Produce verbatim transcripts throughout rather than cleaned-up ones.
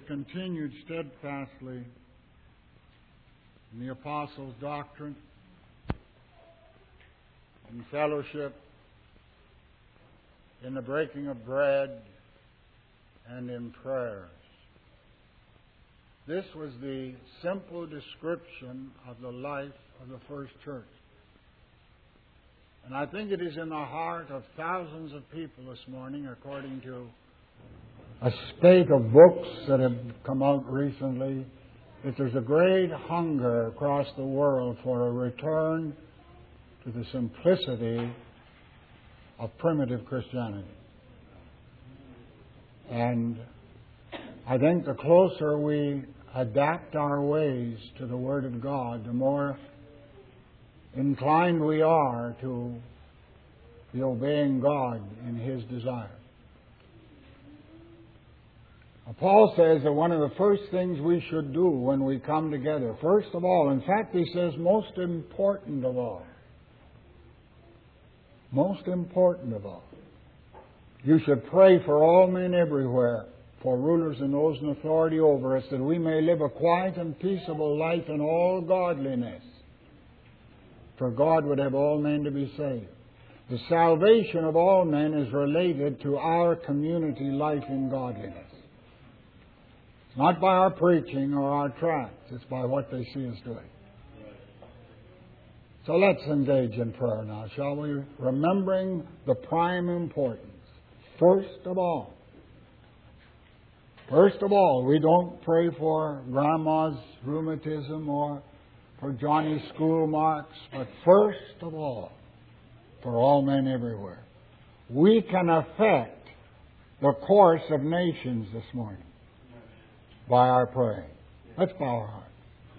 continued steadfastly in the apostles' doctrine, in fellowship, in the breaking of bread, and in prayers. This was the simple description of the life of the first church. And I think it is in the heart of thousands of people this morning, according to a spate of books that have come out recently, that there's a great hunger across the world for a return to the simplicity of primitive Christianity. And I think the closer we adapt our ways to the Word of God, the more inclined we are to be obeying God in His desire. Paul says that one of the first things we should do when we come together, first of all, in fact, he says most important of all, most important of all, you should pray for all men everywhere, for rulers and those in authority over us, that we may live a quiet and peaceable life in all godliness. For God would have all men to be saved. The salvation of all men is related to our community life in godliness. It's not by our preaching or our tracts. It's by what they see us doing. So let's engage in prayer now, shall we? Remembering the prime importance. First of all, first of all, we don't pray for grandma's rheumatism or for Johnny's school marks, but first of all, for all men everywhere. We can affect the course of nations this morning by our praying. Let's bow our hearts.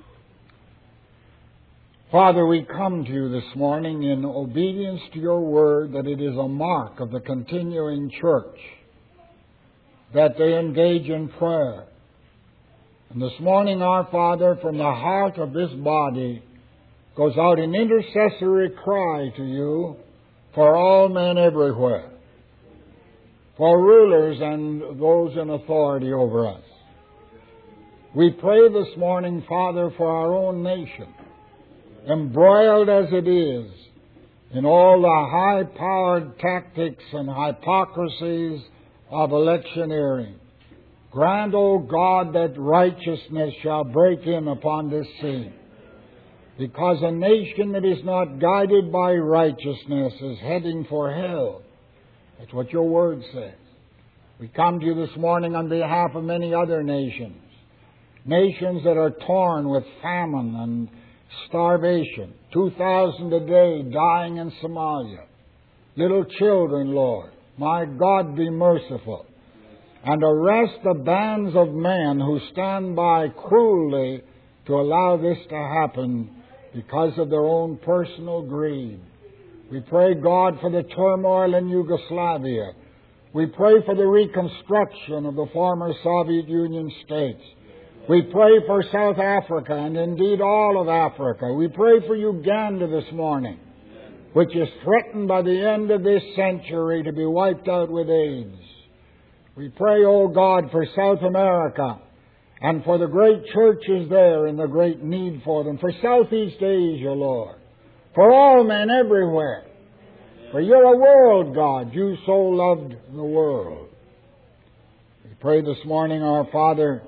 Father, we come to you this morning in obedience to your word that it is a mark of the continuing church that they engage in prayer. And this morning, our Father, from the heart of this body goes out an intercessory cry to you for all men everywhere, for rulers and those in authority over us. We pray this morning, Father, for our own nation, embroiled as it is in all the high-powered tactics and hypocrisies of electioneering. Grant, O God, that righteousness shall break in upon this scene. Because a nation that is not guided by righteousness is heading for hell. That's what your word says. We come to you this morning on behalf of many other nations. Nations that are torn with famine and starvation. Two thousand a day dying in Somalia. Little children, Lord. My God, be merciful. And arrest the bands of men who stand by cruelly to allow this to happen because of their own personal greed. We pray, God, for the turmoil in Yugoslavia. We pray for the reconstruction of the former Soviet Union states. We pray for South Africa and indeed all of Africa. We pray for Uganda this morning, which is threatened by the end of this century to be wiped out with AIDS. We pray, O God, for South America and for the great churches there and the great need for them. For Southeast Asia, Lord. For all men everywhere. For you're a world God. You so loved the world. We pray this morning, our Father,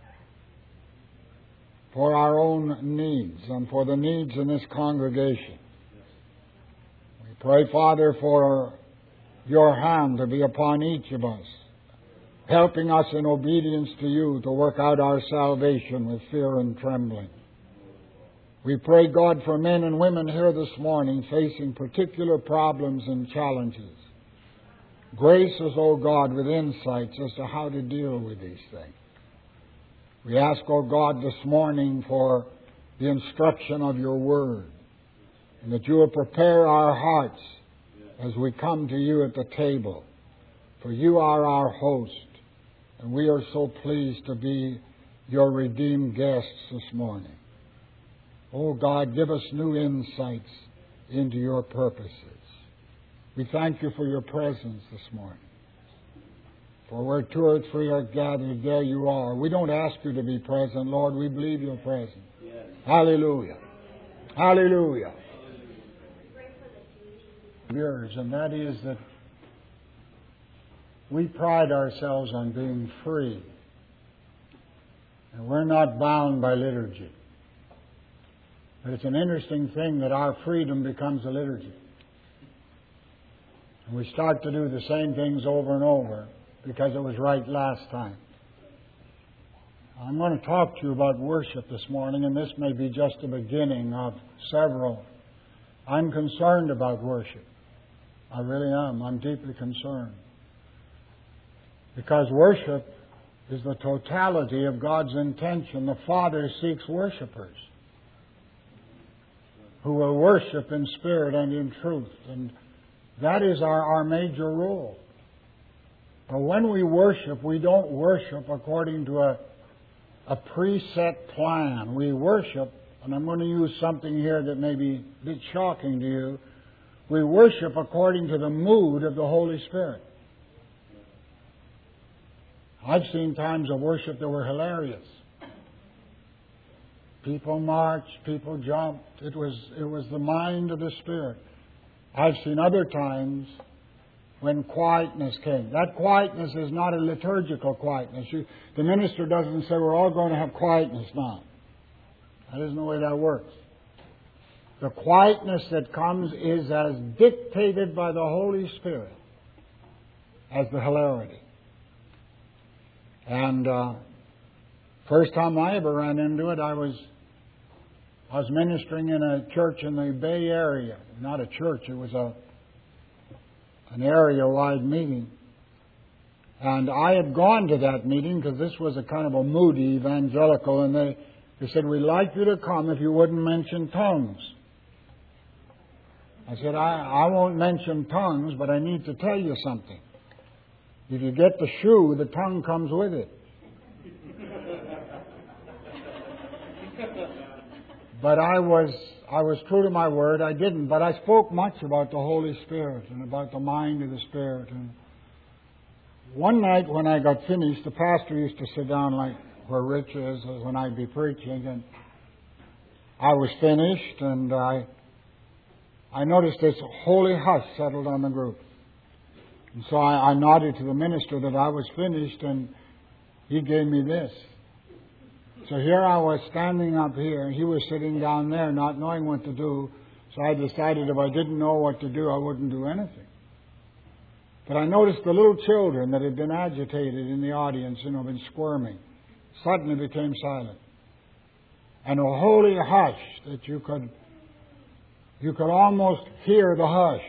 for our own needs and for the needs in this congregation. We pray, Father, for your hand to be upon each of us, helping us in obedience to you to work out our salvation with fear and trembling. We pray, God, for men and women here this morning facing particular problems and challenges. Grace us, O God, with insights as to how to deal with these things. We ask, O God, this morning for the instruction of your word, and that you will prepare our hearts as we come to you at the table. For you are our host, and we are so pleased to be your redeemed guests this morning. Oh God, give us new insights into your purposes. We thank you for your presence this morning. For where two or three are gathered, there you are. We don't ask you to be present, Lord. We believe you're present. Yes. Hallelujah. Hallelujah. Yours, and that is that we pride ourselves on being free. And we're not bound by liturgy. But it's an interesting thing that our freedom becomes a liturgy. And we start to do the same things over and over because it was right last time. I'm going to talk to you about worship this morning, and this may be just the beginning of several. I'm concerned about worship. I really am. I'm deeply concerned. Because worship is the totality of God's intention. The Father seeks worshipers who will worship in spirit and in truth. And that is our, our major role. But when we worship, we don't worship according to a, a preset plan. We worship, and I'm going to use something here that may be a bit shocking to you. We worship according to the mood of the Holy Spirit. I've seen times of worship that were hilarious. People marched, people jumped. It was, it was the mind of the Spirit. I've seen other times when quietness came. That quietness is not a liturgical quietness. You, the minister doesn't say we're all going to have quietness now. That isn't the way that works. The quietness that comes is as dictated by the Holy Spirit as the hilarity. And uh, first time I ever ran into it, I was I was ministering in a church in the Bay Area. Not a church, it was a an area-wide meeting. And I had gone to that meeting because this was a kind of a moody evangelical, and they, they said, we'd like you to come if you wouldn't mention tongues. I said, I, I won't mention tongues, but I need to tell you something. If you get the shoe, the tongue comes with it. But I was I was true to my word. I didn't. But I spoke much about the Holy Spirit and about the mind of the Spirit. And one night when I got finished, the pastor used to sit down like where Rich is when I'd be preaching. And I was finished, and I I noticed this holy hush settled on the group. And so I, I nodded to the minister that I was finished, and he gave me this. So here I was standing up here, and he was sitting down there not knowing what to do. So I decided if I didn't know what to do, I wouldn't do anything. But I noticed the little children that had been agitated in the audience, you know, been squirming, suddenly became silent. And a holy hush that you could, you could almost hear the hush,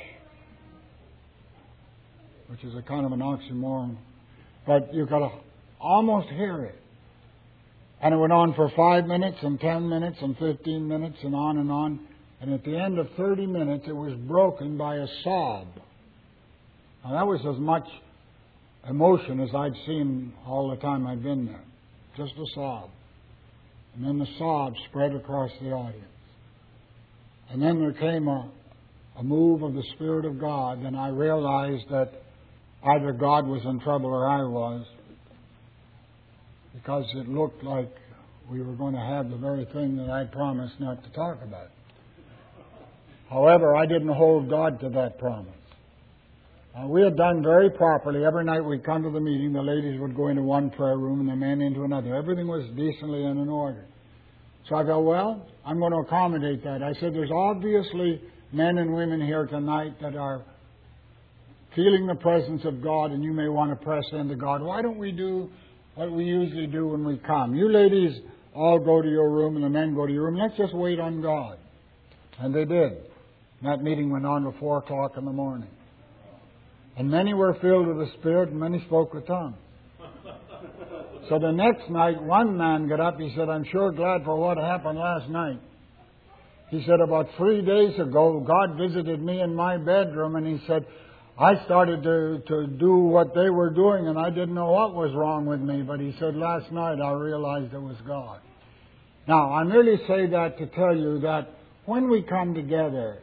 which is a kind of an oxymoron, but you could almost hear it. And it went on for five minutes and ten minutes and fifteen minutes and on and on. And at the end of thirty minutes, it was broken by a sob. Now, that was as much emotion as I'd seen all the time I'd been there. Just a sob. And then the sob spread across the audience. And then there came a, a move of the Spirit of God, and I realized that either God was in trouble or I was, because it looked like we were going to have the very thing that I promised not to talk about. However, I didn't hold God to that promise. Uh, we had done very properly. Every night we'd come to the meeting, the ladies would go into one prayer room and the men into another. Everything was decently and in order. So I thought, well, I'm going to accommodate that. I said, there's obviously men and women here tonight that are feeling the presence of God, and you may want to press into God. Why don't we do what we usually do when we come? You ladies all go to your room and the men go to your room. Let's just wait on God. And they did. That meeting went on to four o'clock in the morning. And many were filled with the Spirit, and many spoke with tongues. So the next night, one man got up. He said, I'm sure glad for what happened last night. He said, about three days ago, God visited me in my bedroom, and he said, I started to, to do what they were doing, and I didn't know what was wrong with me. But he said, last night I realized it was God. Now, I merely say that to tell you that when we come together,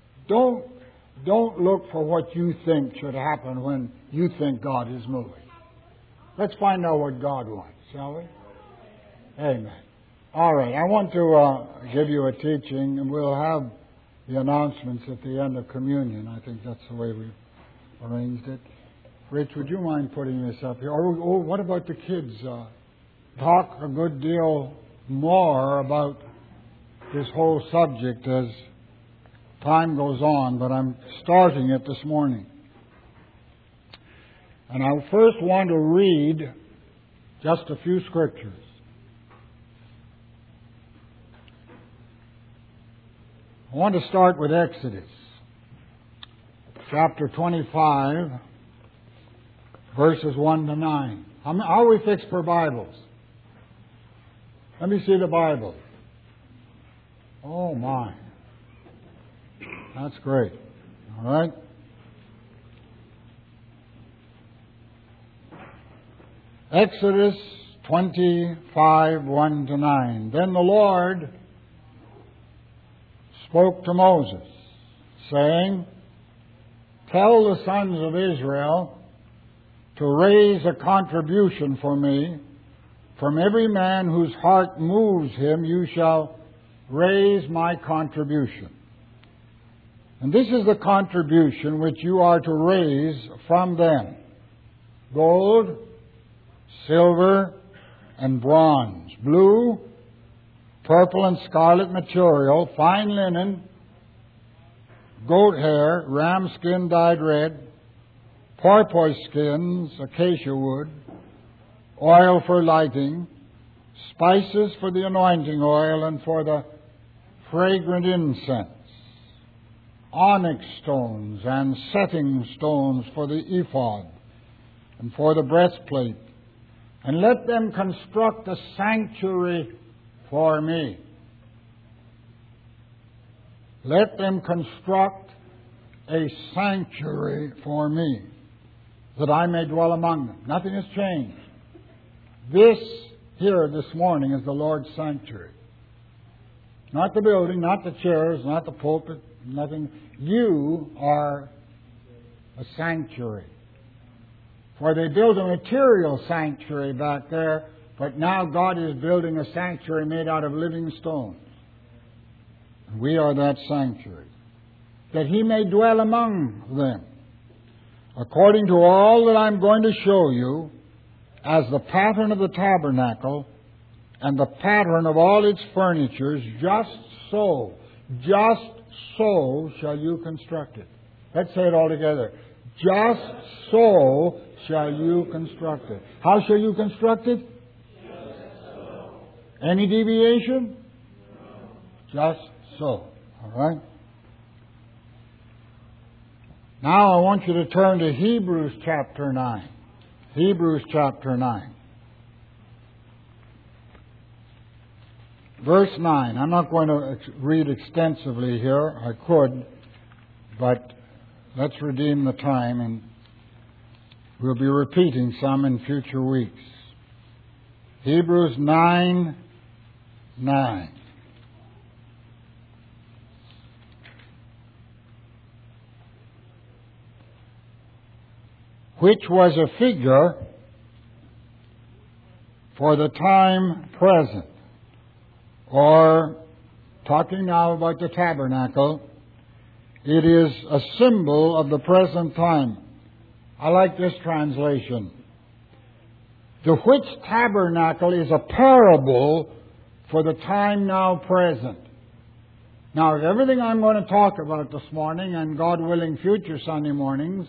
don't, don't look for what you think should happen when you think God is moving. Let's find out what God wants, shall we? Amen. All right, I want to uh, give you a teaching, and we'll have the announcements at the end of communion. I think that's the way we've arranged it. Rich, would you mind putting this up here? Or, or what about the kids? Uh, talk a good deal more about this whole subject as time goes on, but I'm starting it this morning. And I first want to read just a few scriptures. I want to start with Exodus, chapter twenty-five, verses one to nine. How are we fixed for Bibles? Let me see the Bible. Oh, my. That's great. All right. Exodus twenty-five, one to nine. Then the Lord spoke to Moses, saying, "Tell the sons of Israel to raise a contribution for me. From every man whose heart moves him, you shall raise my contribution. And this is the contribution which you are to raise from them: gold, silver, and bronze, blue, purple, and scarlet material, fine linen, goat hair, ram skin dyed red, porpoise skins, acacia wood, oil for lighting, spices for the anointing oil and for the fragrant incense, onyx stones and setting stones for the ephod and for the breastplate. And let them construct a sanctuary for me. Let them construct a sanctuary for me, that I may dwell among them." Nothing has changed. This here this morning is the Lord's sanctuary. Not the building, not the chairs, not the pulpit, nothing. You are a sanctuary. For they built a material sanctuary back there, but now God is building a sanctuary made out of living stones. And we are that sanctuary, that He may dwell among them, according to all that I'm going to show you, as the pattern of the tabernacle and the pattern of all its furnitures, just so, just so shall you construct it. Let's say it all together. Just so shall you construct it. How shall you construct it? Just so. Any deviation? No. Just so. All right? Now I want you to turn to Hebrews chapter nine. Hebrews chapter nine. Verse nine. I'm not going to read extensively here. I could, but let's redeem the time, and we'll be repeating some in future weeks. Hebrews nine, nine. Which was a figure for the time present. Or, talking now about the tabernacle, it is a symbol of the present time. I like this translation. The which tabernacle is a parable for the time now present. Now, if everything I'm going to talk about this morning, and God willing future Sunday mornings,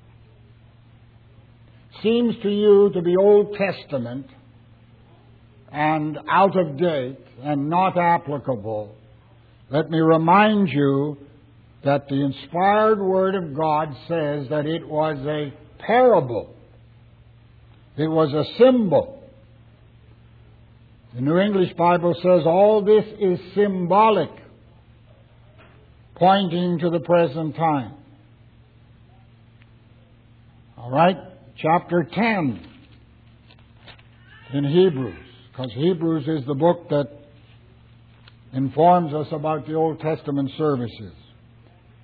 seems to you to be Old Testament and out of date and not applicable, let me remind you that the inspired Word of God says that it was a parable. It was a symbol. The New English Bible says all this is symbolic, pointing to the present time. All right? Chapter ten in Hebrews, because Hebrews is the book that informs us about the Old Testament services.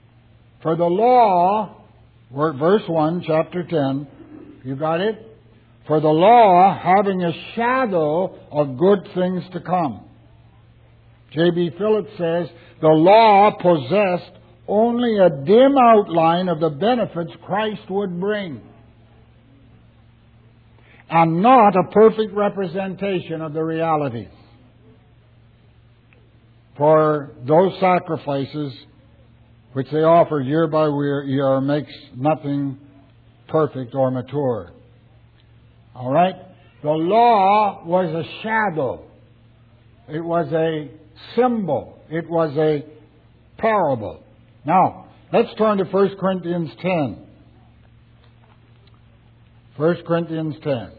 For the law, verse one, chapter ten, you got it? For the law having a shadow of good things to come. J B Phillips says, the law possessed only a dim outline of the benefits Christ would bring, and not a perfect representation of the realities. For those sacrifices which they offered year by year makes nothing perfect or mature. All right? The law was a shadow. It was a symbol. It was a parable. Now, let's turn to First Corinthians ten. First Corinthians ten.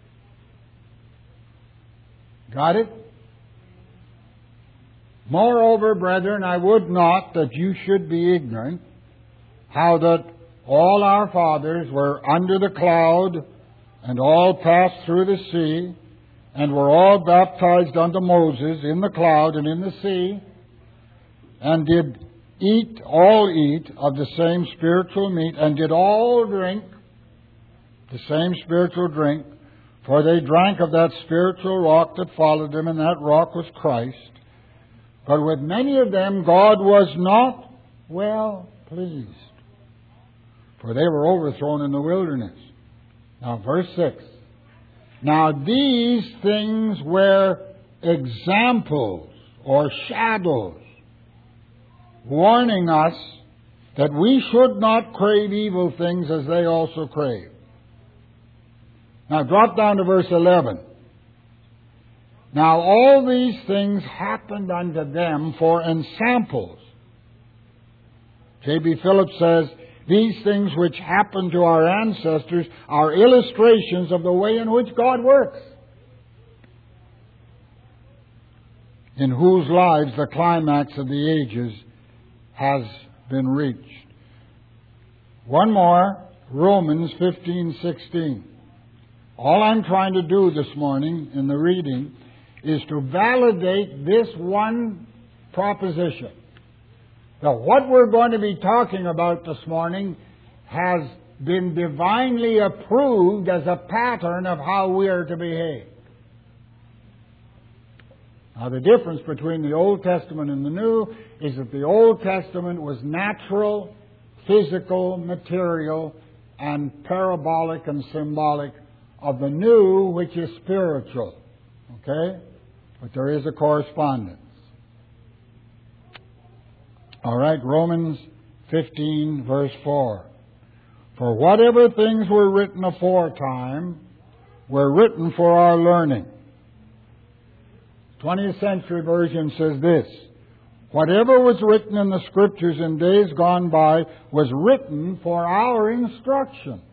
Got it? Moreover, brethren, I would not that you should be ignorant how that all our fathers were under the cloud, and all passed through the sea, and were all baptized unto Moses in the cloud and in the sea, and did eat, all eat of the same spiritual meat, and did all drink the same spiritual drink, for they drank of that spiritual rock that followed them, and that rock was Christ. But with many of them God was not well pleased, for they were overthrown in the wilderness. Now, verse six. Now these things were examples or shadows, warning us that we should not crave evil things as they also crave. Now drop down to verse eleven. Now all these things happened unto them for ensamples. J B Phillips says, these things which happened to our ancestors are illustrations of the way in which God works, in whose lives the climax of the ages has been reached. One more, Romans fifteen sixteen. All I'm trying to do this morning in the reading is to validate this one proposition. Now, what we're going to be talking about this morning has been divinely approved as a pattern of how we are to behave. Now, the difference between the Old Testament and the New is that the Old Testament was natural, physical, material, and parabolic and symbolic, of the New, which is spiritual. Okay? But there is a correspondence. All right, Romans fifteen, verse four. For whatever things were written aforetime were written for our learning. twentieth century version says this: whatever was written in the Scriptures in days gone by was written for our instruction,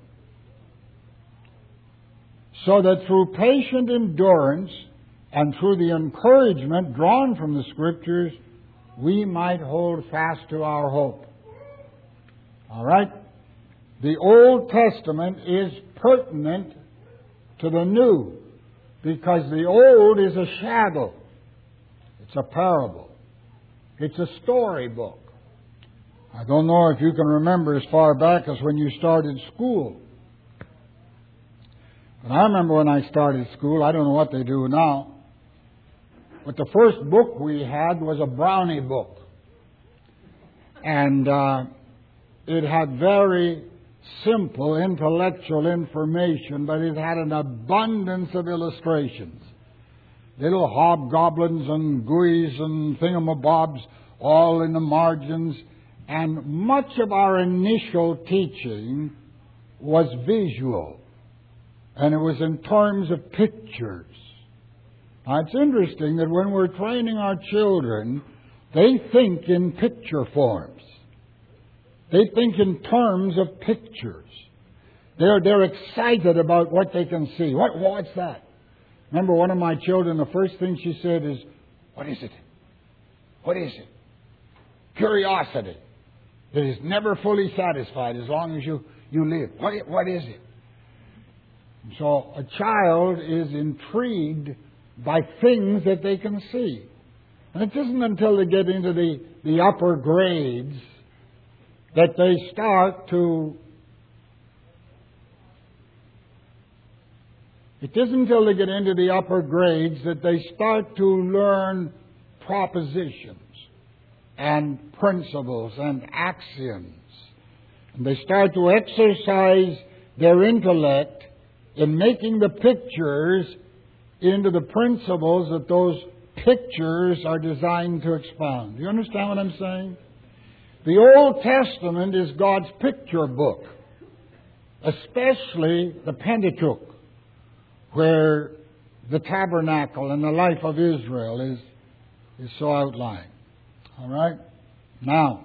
so that through patient endurance and through the encouragement drawn from the Scriptures, we might hold fast to our hope. All right? The Old Testament is pertinent to the New, because the Old is a shadow. It's a parable. It's a storybook. I don't know if you can remember as far back as when you started school. But I remember when I started school, I don't know what they do now, but the first book we had was a Brownie book. And uh, it had very simple intellectual information, but it had an abundance of illustrations. Little hobgoblins and gooeys and thingamabobs all in the margins. And much of our initial teaching was visual. And it was in terms of pictures. Now, it's interesting that when we're training our children, they think in picture forms. They think in terms of pictures. They're, they're excited about what they can see. What, what's that? Remember, one of my children, the first thing she said is, what is it? What is it? Curiosity. That is never fully satisfied as long as you, you live. What, what is it? So a child is intrigued by things that they can see. And it isn't until they get into the, the upper grades that they start to It isn't until they get into the upper grades that they start to learn propositions and principles and axioms. And they start to exercise their intellect in making the pictures into the principles that those pictures are designed to expound. Do you understand what I'm saying? The Old Testament is God's picture book, especially the Pentateuch, where the tabernacle and the life of Israel is, is so outlined. All right? Now,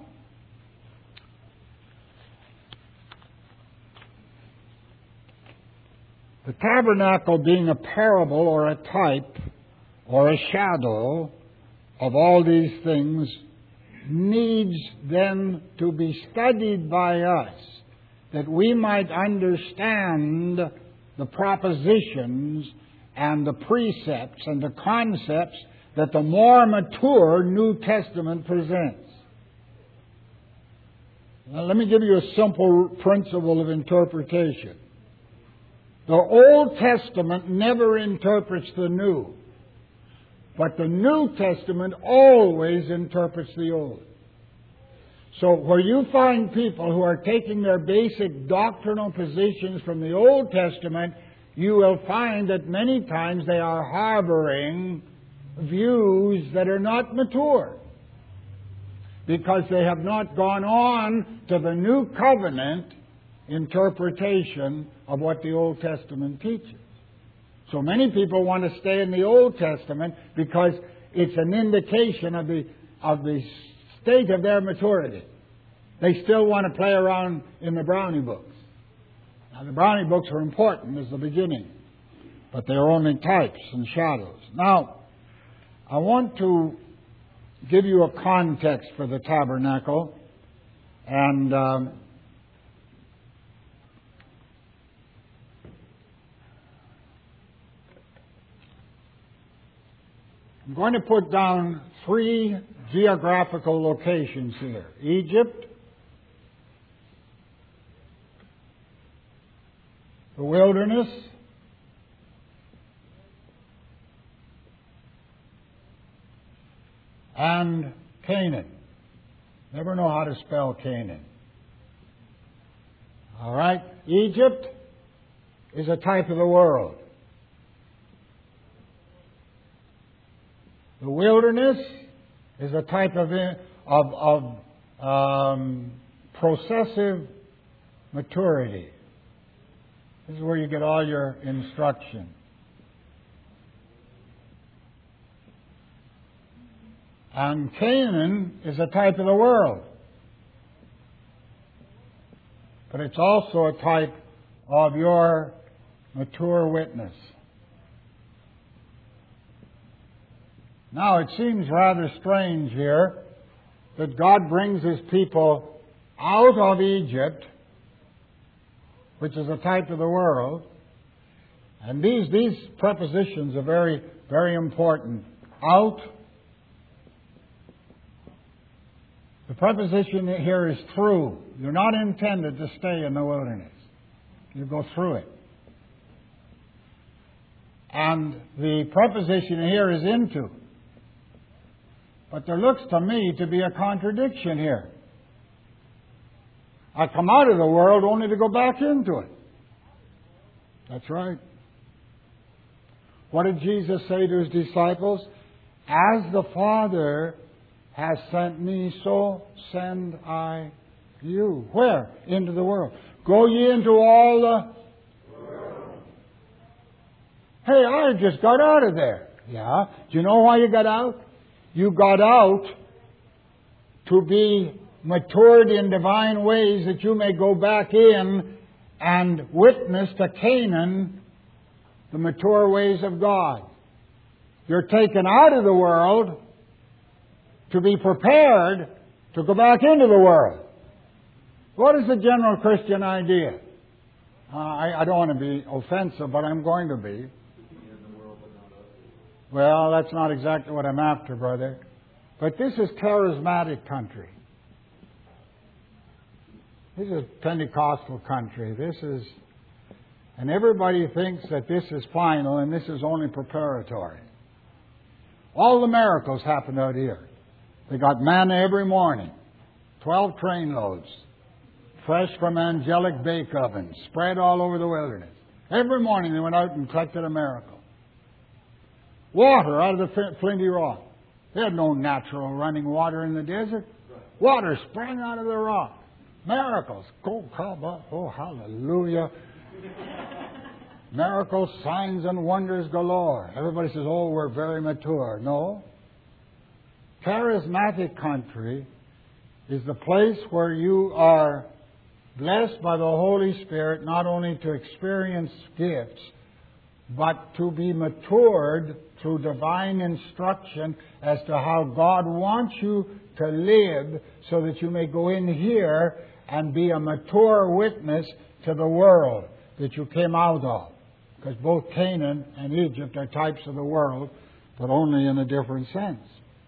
the tabernacle being a parable or a type or a shadow of all these things needs then to be studied by us that we might understand the propositions and the precepts and the concepts that the more mature New Testament presents. Now, let me give you a simple principle of interpretation. The Old Testament never interprets the New, but the New Testament always interprets the Old. So where you find people who are taking their basic doctrinal positions from the Old Testament, you will find that many times they are harboring views that are not mature, because they have not gone on to the New Covenant interpretation of what the Old Testament teaches. So many people want to stay in the Old Testament because it's an indication of the of the state of their maturity. They still want to play around in the Brownie books. Now, the Brownie books are important as the beginning, but they are only types and shadows. Now, I want to give you a context for the tabernacle, and um, I'm going to put down three geographical locations here: Egypt, the wilderness, and Canaan. Never know how to spell Canaan. All right? Egypt is a type of the world. The wilderness is a type of of, of um, processive maturity. This is where you get all your instruction. And Canaan is a type of the world. But it's also a type of your mature witness. Now, it seems rather strange here that God brings His people out of Egypt, which is a type of the world. And these, these prepositions are very, very important. Out. The preposition here is through. You're not intended to stay in the wilderness. You go through it. And the preposition here is into. But there looks to me to be a contradiction here. I come out of the world only to go back into it. That's right. What did Jesus say to His disciples? As the Father has sent me, so send I you. Where? Into the world. Go ye into all the world. Hey, I just got out of there. Yeah. Do you know why you got out? You got out to be matured in divine ways that you may go back in and witness to Canaan the mature ways of God. You're taken out of the world to be prepared to go back into the world. What is the general Christian idea? Uh, I, I don't want to be offensive, but I'm going to be. Well, that's not exactly what I'm after, brother. But this is charismatic country. This is Pentecostal country. This is And everybody thinks that this is final and this is only preparatory. All the miracles happened out here. They got manna every morning. Twelve train loads. Fresh from angelic bake ovens. Spread all over the wilderness. Every morning they went out and collected a miracle. Water out of the flinty rock. They had no natural running water in the desert. Water sprang out of the rock. Miracles. Go, Kaba. Oh, hallelujah. Miracles, signs, and wonders galore. Everybody says, oh, we're very mature. No. Charismatic country is the place where you are blessed by the Holy Spirit not only to experience gifts, but to be matured through divine instruction as to how God wants you to live so that you may go in here and be a mature witness to the world that you came out of. Because both Canaan and Egypt are types of the world, but only in a different sense.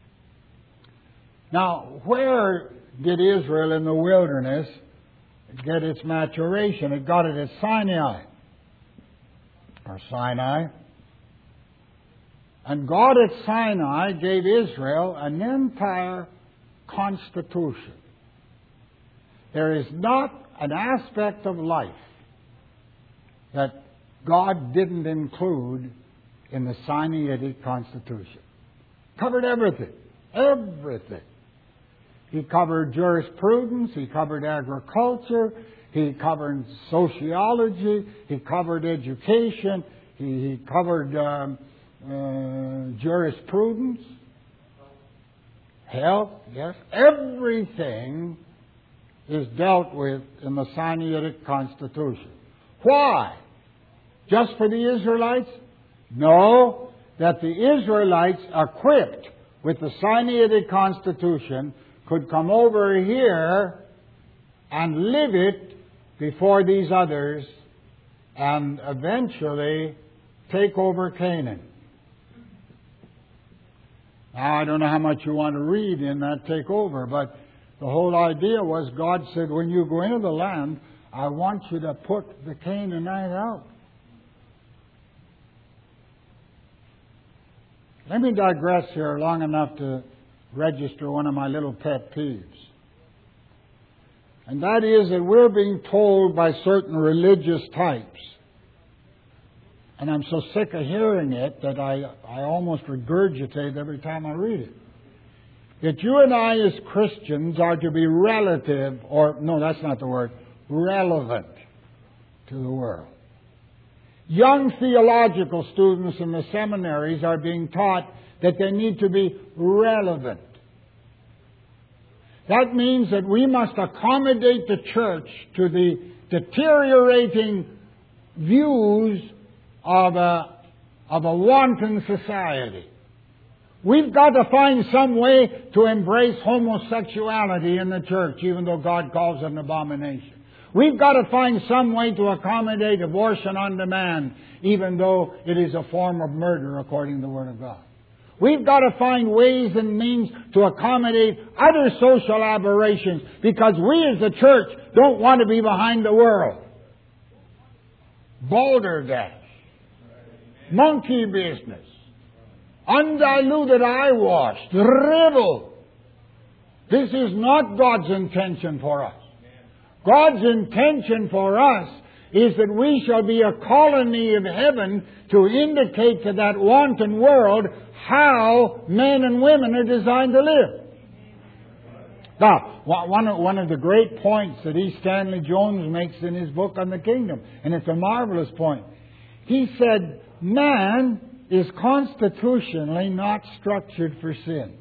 Now, where did Israel in the wilderness get its maturation? It got it at Sinai. Or Sinai. And God at Sinai gave Israel an entire constitution. There is not an aspect of life that God didn't include in the Sinaitic Constitution. Covered everything. Everything. He covered jurisprudence. He covered agriculture. He covered sociology. He covered education. He, he covered um, uh, jurisprudence. Health, yes. Everything is dealt with in the Sinaitic Constitution. Why? Just for the Israelites? No. That the Israelites, equipped with the Sinaitic Constitution, could come over here and live it before these others and eventually take over Canaan. Now, I don't know how much you want to read in that takeover, but the whole idea was God said, when you go into the land, I want you to put the Canaanite out. Let me digress here long enough to register one of my little pet peeves. And that is that we're being told by certain religious types, and I'm so sick of hearing it that I, I almost regurgitate every time I read it, that you and I as Christians are to be relative, or no, that's not the word, relevant to the world. Young theological students in the seminaries are being taught that they need to be relevant. That means that we must accommodate the church to the deteriorating views of a, of a wanton society. We've got to find some way to embrace homosexuality in the church, even though God calls it an abomination. We've got to find some way to accommodate abortion on demand, even though it is a form of murder according to the Word of God. We've got to find ways and means to accommodate other social aberrations, because we as the church don't want to be behind the world. Balderdash, monkey business, undiluted eyewash, drivel. This is not God's intention for us. God's intention for us is that we shall be a colony of heaven to indicate to that wanton world how men and women are designed to live. Now, one of, one of the great points that E. Stanley Jones makes in his book on the kingdom, and it's a marvelous point, he said, man is constitutionally not structured for sin.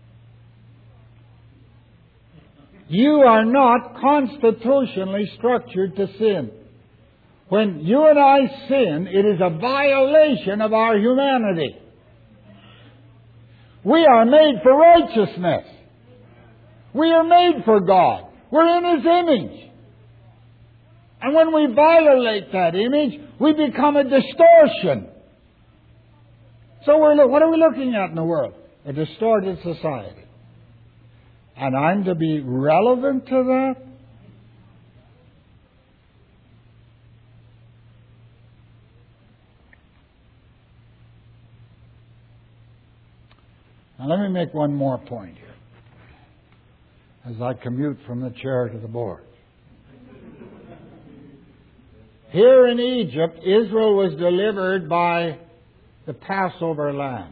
You are not constitutionally structured to sin. When you and I sin, it is a violation of our humanity. We are made for righteousness. We are made for God. We're in His image. And when we violate that image, we become a distortion. So we're, what are we looking at in the world? A distorted society. And I'm to be relevant to that? Now let me make one more point here as I commute from the chair to the board. Here in Egypt, Israel was delivered by the Passover lamb.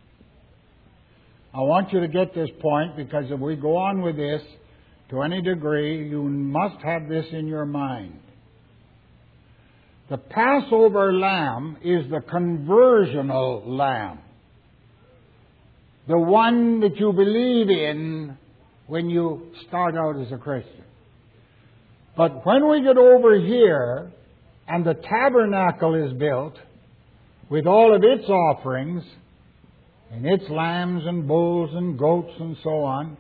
I want you to get this point, because if we go on with this to any degree, you must have this in your mind. The Passover lamb is the conversional lamb. The one that you believe in when you start out as a Christian. But when we get over here and the tabernacle is built with all of its offerings and its lambs and bulls and goats and so on,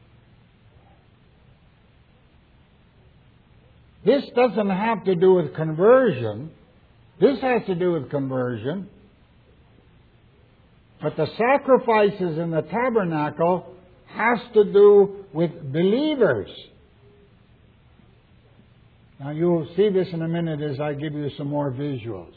this doesn't have to do with conversion. This has to do with conversion. But the sacrifices in the tabernacle has to do with believers. Now you'll see this in a minute as I give you some more visuals.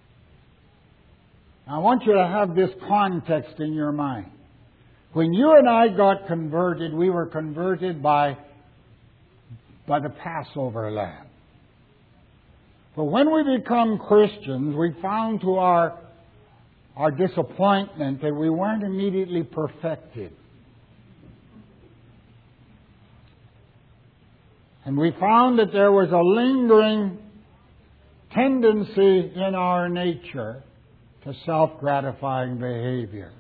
I want you to have this context in your mind. When you and I got converted, we were converted by, by the Passover lamb. But when we become Christians, we found to our, our disappointment that we weren't immediately perfected. And we found that there was a lingering tendency in our nature to self-gratifying behavior.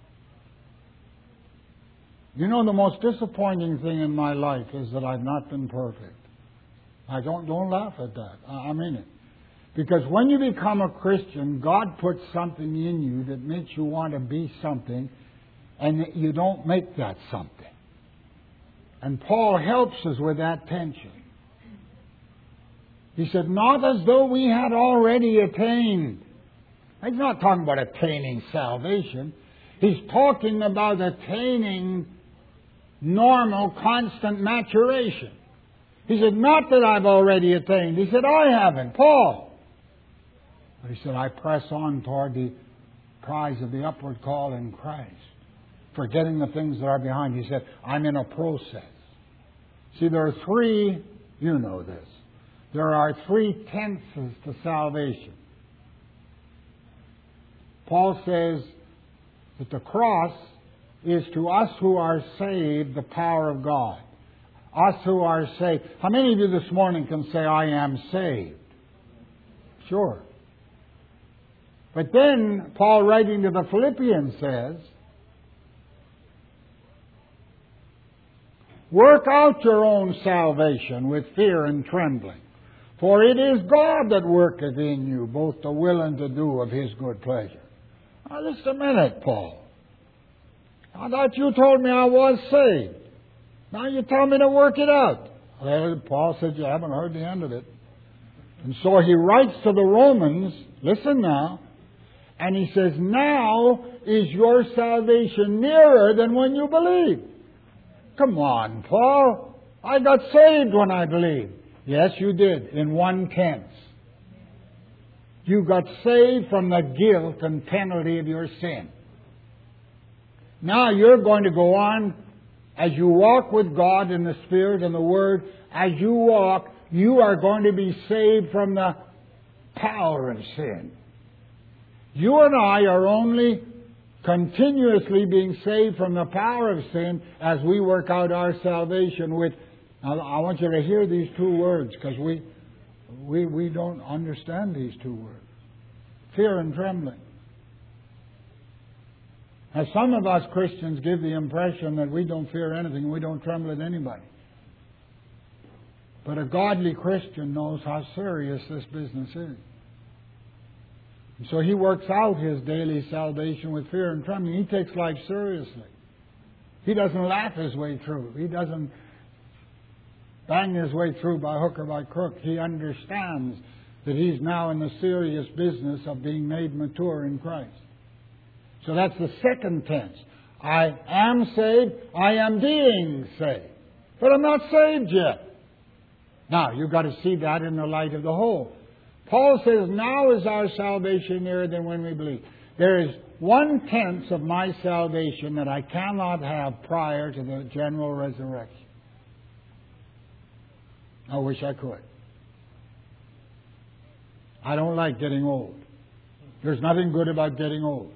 You know, the most disappointing thing in my life is that I've not been perfect. I don't, don't laugh at that. I mean it. Because when you become a Christian, God puts something in you that makes you want to be something, and you don't make that something. And Paul helps us with that tension. He said, not as though we had already attained. He's not talking about attaining salvation. He's talking about attaining normal, constant maturation. He said, not that I've already attained. He said, I haven't. Paul. But he said, I press on toward the prize of the upward call in Christ, forgetting the things that are behind. He said, I'm in a process. See, there are three, you know this, there are three tenses to salvation. Paul says that the cross is to us who are saved the power of God. Us who are saved. How many of you this morning can say, I am saved? Sure. But then, Paul writing to the Philippians says, work out your own salvation with fear and trembling. For it is God that worketh in you both to will and to do of His good pleasure. Now, just a minute, Paul. I thought you told me I was saved. Now you tell me to work it out. Well, Paul said you haven't heard the end of it. And so he writes to the Romans, listen now, and he says, now is your salvation nearer than when you believed. Come on, Paul. I got saved when I believed. Yes, you did, in one tense. You got saved from the guilt and penalty of your sin. Now you're going to go on as you walk with God in the Spirit and the Word. As you walk, you are going to be saved from the power of sin. You and I are only continuously being saved from the power of sin as we work out our salvation with. Now, I want you to hear these two words, because we, we, we don't understand these two words. Fear and trembling. Now, some of us Christians give the impression that we don't fear anything, we don't tremble at anybody. But a godly Christian knows how serious this business is. And so he works out his daily salvation with fear and trembling. He takes life seriously. He doesn't laugh his way through. He doesn't bang his way through by hook or by crook. He understands that he's now in the serious business of being made mature in Christ. So that's the second tense. I am saved. I am being saved. But I'm not saved yet. Now, you've got to see that in the light of the whole. Paul says, now is our salvation nearer than when we believe. There is one-tenth of my salvation that I cannot have prior to the general resurrection. I wish I could. I don't like getting old. There's nothing good about getting old.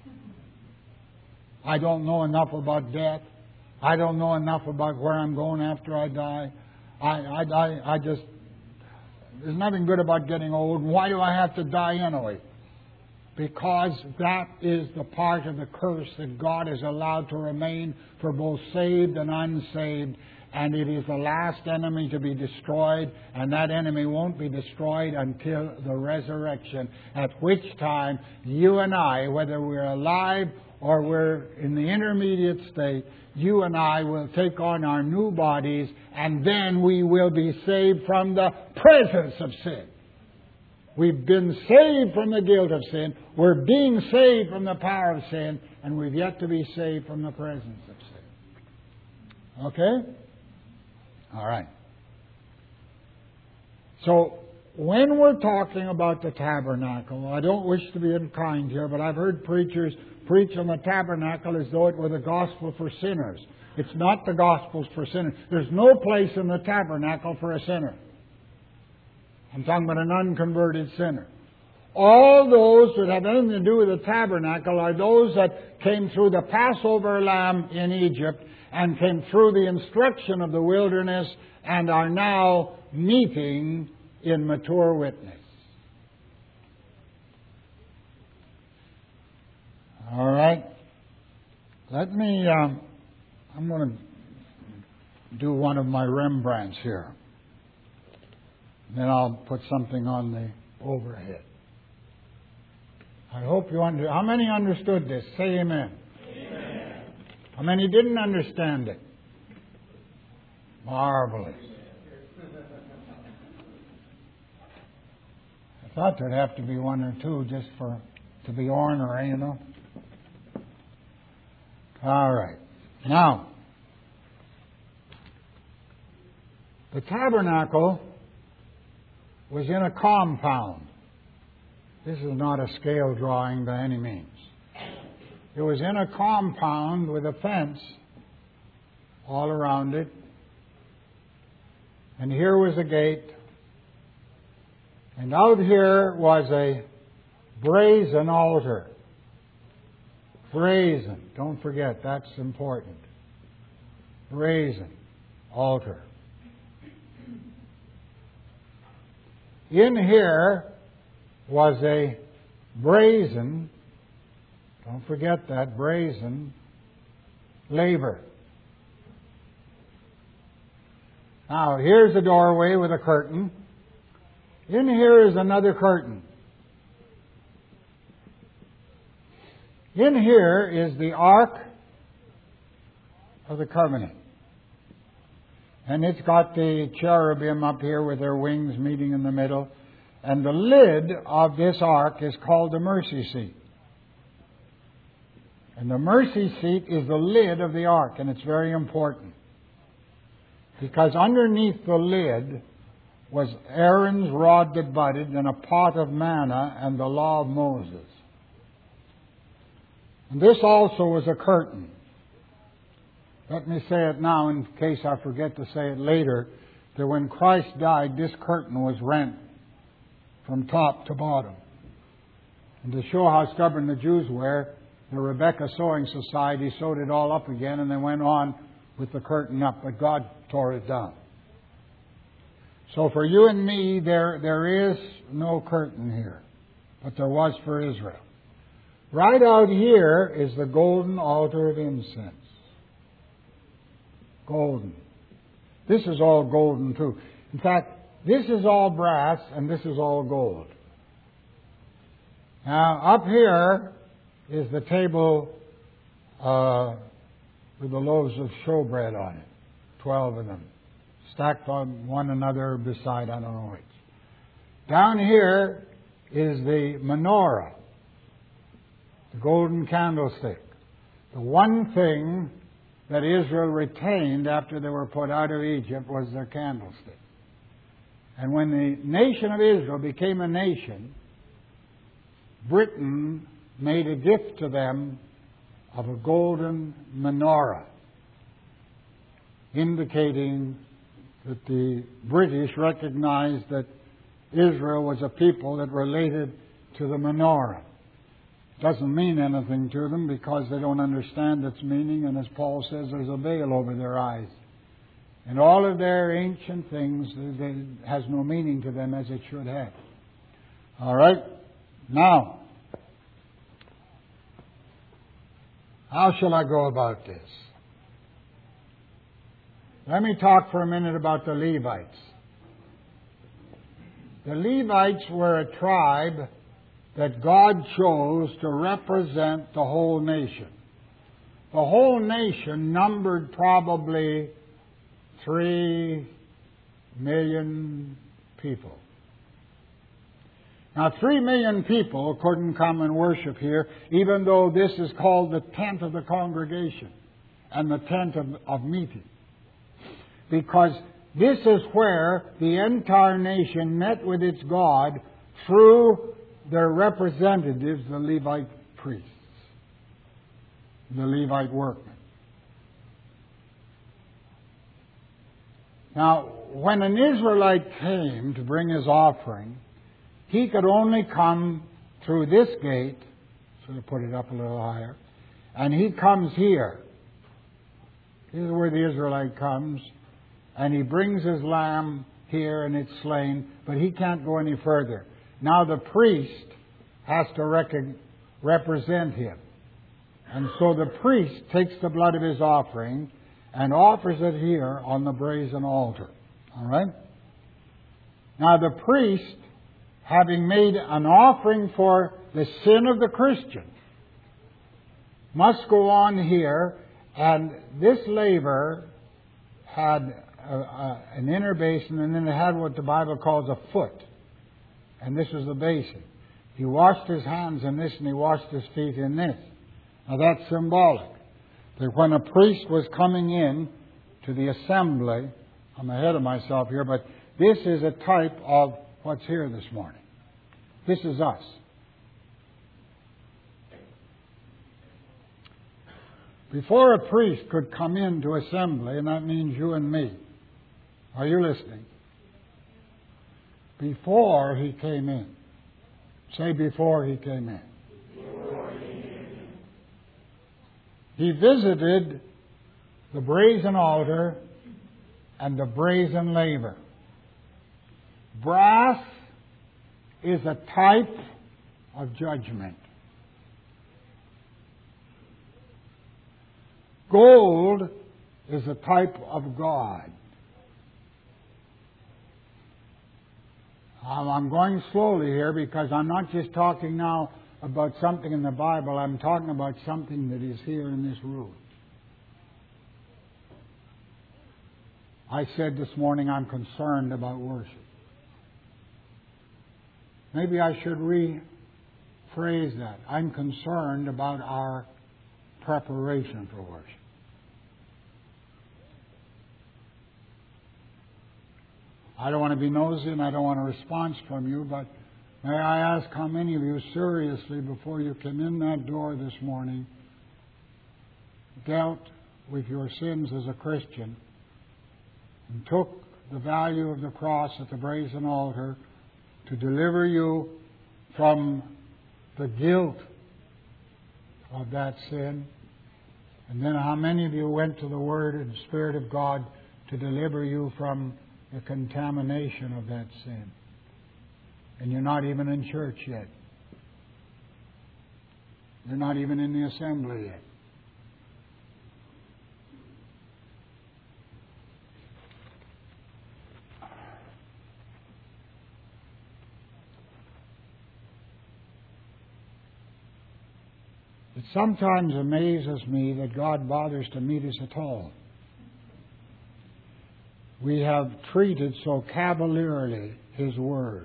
I don't know enough about death. I don't know enough about where I'm going after I die. I, I, I, I just, there's nothing good about getting old. Why do I have to die anyway? Because that is the part of the curse that God has allowed to remain for both saved and unsaved. And it is the last enemy to be destroyed, and that enemy won't be destroyed until the resurrection, at which time you and I, whether we're alive or we're in the intermediate state, you and I will take on our new bodies, and then we will be saved from the presence of sin. We've been saved from the guilt of sin. We're being saved from the power of sin, and we've yet to be saved from the presence of sin. Okay? All right. So, when we're talking about the tabernacle, I don't wish to be unkind here, but I've heard preachers preach on the tabernacle as though it were the gospel for sinners. It's not the gospel for sinners. There's no place in the tabernacle for a sinner. I'm talking about an unconverted sinner. All those that have anything to do with the tabernacle are those that came through the Passover lamb in Egypt and came through the instruction of the wilderness and are now meeting in mature witness. All right. Let me, um, I'm going to do one of my Rembrandts here. Then I'll put something on the overhead. I hope you under. How many understood this? Say amen. Amen. How many didn't understand it? Marvelous. I thought there'd have to be one or two just for to be ornery, you know. All right. Now, the tabernacle was in a compound. This is not a scale drawing by any means. It was in a compound with a fence all around it. And here was a gate. And out here was a brazen altar. Brazen. Don't forget, that's important. Brazen altar. In here was a brazen, don't forget that, brazen laver. Now, here's a doorway with a curtain. In here is another curtain. In here is the Ark of the Covenant. And it's got the cherubim up here with their wings meeting in the middle. And the lid of this ark is called the mercy seat. And the mercy seat is the lid of the ark, and it's very important. Because underneath the lid was Aaron's rod that budded and a pot of manna and the law of Moses. And this also was a curtain. Let me say it now in case I forget to say it later, that when Christ died, this curtain was rent from top to bottom. And to show how stubborn the Jews were, the Rebecca Sewing Society sewed it all up again and they went on with the curtain up, but God tore it down. So for you and me, there there is no curtain here, but there was for Israel. Right out here is the golden altar of incense. Golden. This is all golden too. In fact, this is all brass and this is all gold. Now, up here is the table uh, with the loaves of showbread on it. Twelve of them. Stacked on one another beside, I don't know which. Down here is the menorah. The golden candlestick. The one thing that Israel retained after they were put out of Egypt was their candlestick. And when the nation of Israel became a nation, Britain made a gift to them of a golden menorah, indicating that the British recognized that Israel was a people that related to the menorah. Doesn't mean anything to them because they don't understand its meaning, and as Paul says, there's a veil over their eyes. And all of their ancient things it has no meaning to them as it should have. All right? Now, how shall I go about this? Let me talk for a minute about the Levites. The Levites were a tribe that God chose to represent the whole nation. The whole nation numbered probably three million people. Now, three million people couldn't come and worship here, even though this is called the tent of the congregation and the tent of, of meeting. Because this is where the entire nation met with its God through their representatives, the Levite priests, the Levite workmen. Now, when an Israelite came to bring his offering, he could only come through this gate, so to put it up a little higher, and he comes here. This is where the Israelite comes, and he brings his lamb here and it's slain, but he can't go any further. Now the priest has to rec- represent him. And so the priest takes the blood of his offering and offers it here on the brazen altar. All right? Now the priest, having made an offering for the sin of the Christian, must go on here, and this laver had a, a, an inner basin, and then it had what the Bible calls a foot. And this was the basin. He washed his hands in this, and he washed his feet in this. Now that's symbolic. That when a priest was coming in to the assembly, I'm ahead of myself here, but this is a type of what's here this morning. This is us. Before a priest could come into assembly, and that means you and me. Are you listening? Before he came in. Say before he came in. Before he came in. He visited the brazen altar and the brazen laver. Brass is a type of judgment. Gold is a type of God. I'm going slowly here because I'm not just talking now about something in the Bible. I'm talking about something that is here in this room. I said this morning I'm concerned about worship. Maybe I should rephrase that. I'm concerned about our preparation for worship. I don't want to be nosy and I don't want a response from you, but may I ask how many of you seriously, before you came in that door this morning, dealt with your sins as a Christian and took the value of the cross at the brazen altar to deliver you from the guilt of that sin? And then how many of you went to the Word and Spirit of God to deliver you from the contamination of that sin? And you're not even in church yet. You're not even in the assembly yet. It sometimes amazes me that God bothers to meet us at all. We have treated so cavalierly His Word.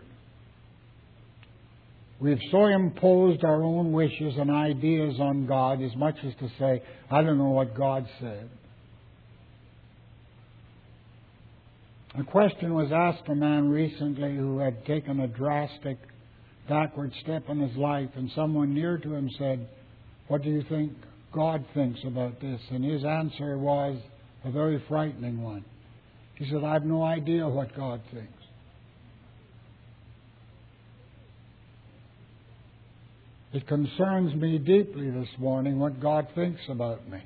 We've so imposed our own wishes and ideas on God, as much as to say, I don't know what God said. A question was asked a man recently who had taken a drastic backward step in his life, and someone near to him said, "What do you think God thinks about this?" And his answer was a very frightening one. He said, "I have no idea what God thinks." It concerns me deeply this morning what God thinks about me.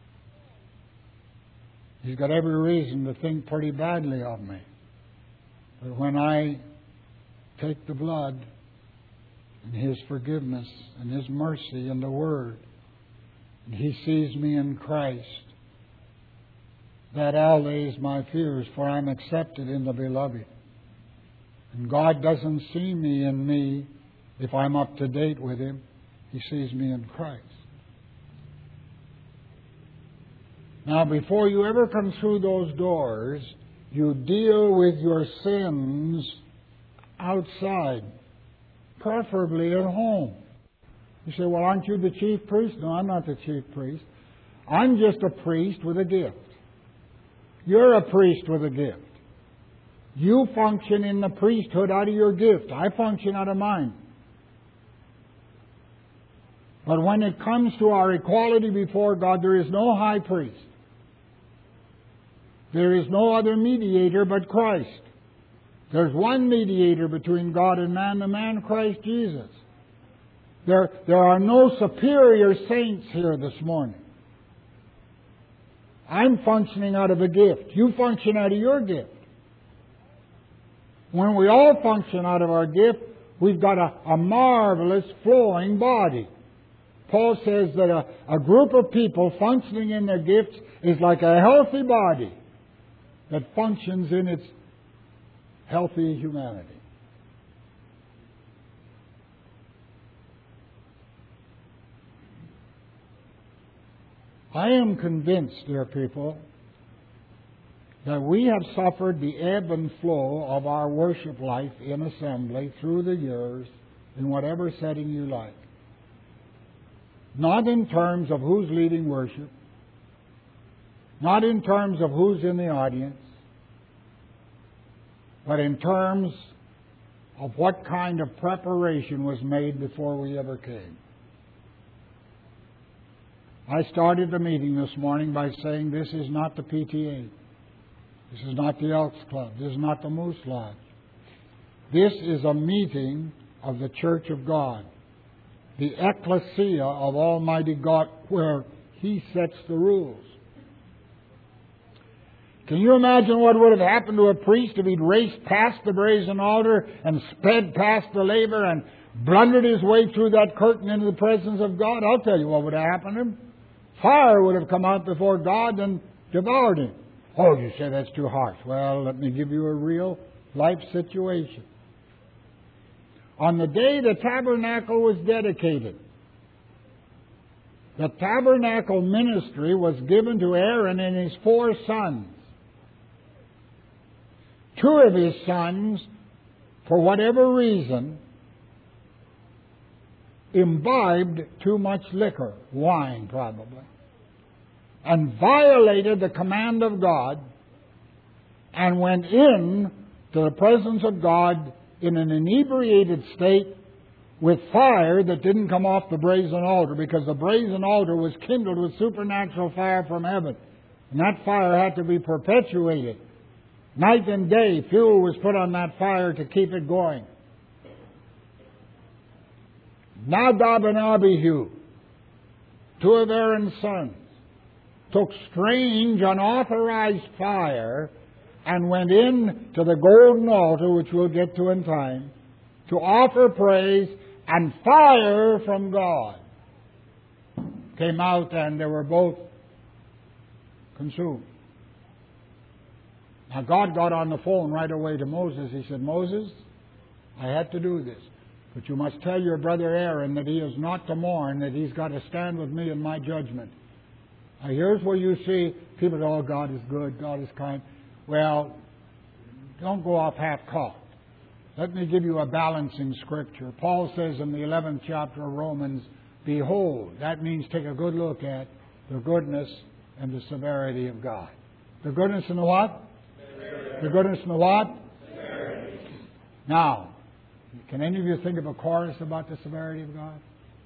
He's got every reason to think pretty badly of me. But when I take the blood and His forgiveness and His mercy and the Word, and He sees me in Christ, that allays my fears, for I'm accepted in the Beloved. And God doesn't see me in me if I'm up to date with Him. He sees me in Christ. Now, before you ever come through those doors, you deal with your sins outside, preferably at home. You say, "Well, aren't you the chief priest?" No, I'm not the chief priest. I'm just a priest with a gift. You're a priest with a gift. You function in the priesthood out of your gift. I function out of mine. But when it comes to our equality before God, there is no high priest. There is no other mediator but Christ. There's one mediator between God and man, the man Christ Jesus. There, there are no superior saints here this morning. I'm functioning out of a gift. You function out of your gift. When we all function out of our gift, we've got a, a marvelous flowing body. Paul says that a, a group of people functioning in their gifts is like a healthy body that functions in its healthy humanity. I am convinced, dear people, that we have suffered the ebb and flow of our worship life in assembly through the years, in whatever setting you like. Not in terms of who's leading worship, not in terms of who's in the audience, but in terms of what kind of preparation was made before we ever came. I started the meeting this morning by saying this is not the P T A. This is not the Elks Club. This is not the Moose Lodge. This is a meeting of the Church of God, the ecclesia of Almighty God, where He sets the rules. Can you imagine what would have happened to a priest if he'd raced past the brazen altar and sped past the laver and blundered his way through that curtain into the presence of God? I'll tell you what would have happened to him. Fire would have come out before God and devoured him. Oh, you say that's too harsh. Well, let me give you a real life situation. On the day the tabernacle was dedicated, the tabernacle ministry was given to Aaron and his four sons. Two of his sons, for whatever reason, imbibed too much liquor, wine probably, and violated the command of God and went in to the presence of God in an inebriated state with fire that didn't come off the brazen altar, because the brazen altar was kindled with supernatural fire from heaven. And that fire had to be perpetuated. Night and day, fuel was put on that fire to keep it going. Nadab and Abihu, two of Aaron's sons, took strange, unauthorized fire and went in to the golden altar, which we'll get to in time, to offer praise, and fire from God came out, and they were both consumed. Now, God got on the phone right away to Moses. He said, "Moses, I had to do this, but you must tell your brother Aaron that he is not to mourn, that he's got to stand with me in my judgment." Now, here's where you see people say, "Oh, God is good, God is kind." Well, don't go off half-cocked. Let me give you a balancing scripture. Paul says in the eleventh chapter of Romans, "Behold," that means take a good look at the goodness and the severity of God. The goodness and the what? Severity. The goodness and the what? Severity. Now, Can any of you think of a chorus about the severity of God?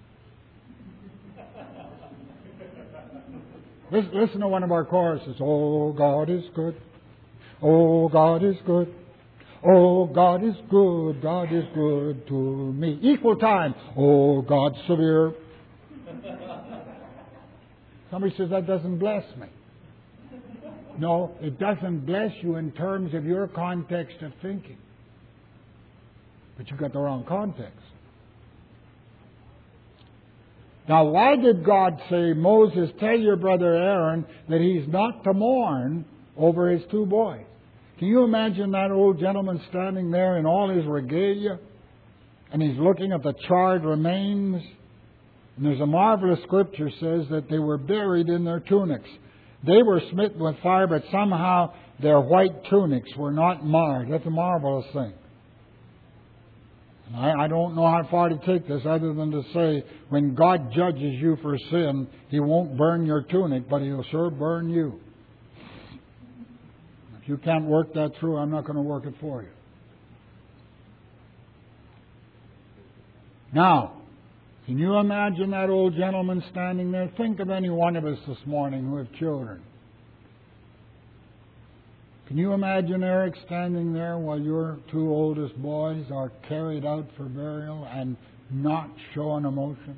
Listen, listen to one of our choruses. Oh, God is good. Oh, God is good. Oh, God is good. God is good to me. Equal time. Oh, God's severe. Somebody says that doesn't bless me. No, it doesn't bless you in terms of your context of thinking. But you've got the wrong context. Now, why did God say, Moses, tell your brother Aaron that he's not to mourn over his two boys? Can you imagine that old gentleman standing there in all his regalia? And he's looking at the charred remains. And there's a marvelous scripture says that they were buried in their tunics. They were smitten with fire, but somehow their white tunics were not marred. That's a marvelous thing. I, I don't know how far to take this other than to say when God judges you for sin, He won't burn your tunic, but He'll sure burn you. If you can't work that through, I'm not going to work it for you. Now, can you imagine that old gentleman standing there? Think of any one of us this morning who have children. Can you imagine Eric standing there while your two oldest boys are carried out for burial and not showing emotion?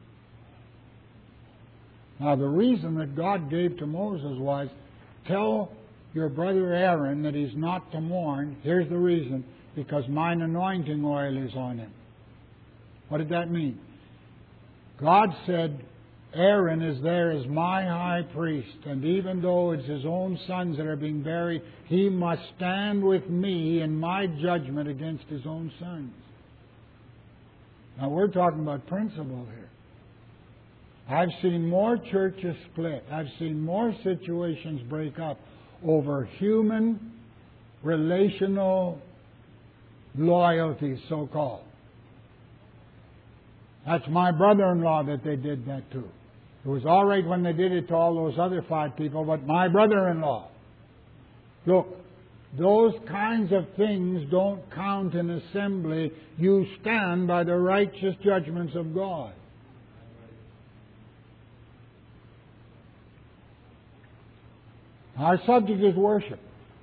Now, the reason that God gave to Moses was, tell your brother Aaron that he's not to mourn. Here's the reason. Because mine anointing oil is on him. What did that mean? God said, Aaron is there as my high priest, and even though it's his own sons that are being buried, he must stand with me in my judgment against his own sons. Now we're talking about principle here. I've seen more churches split. I've seen more situations break up over human, relational loyalty, so-called. That's my brother-in-law that they did that to. It was all right when they did it to all those other five people, but my brother-in-law. Look, those kinds of things don't count in assembly. You stand by the righteous judgments of God. Our subject is worship.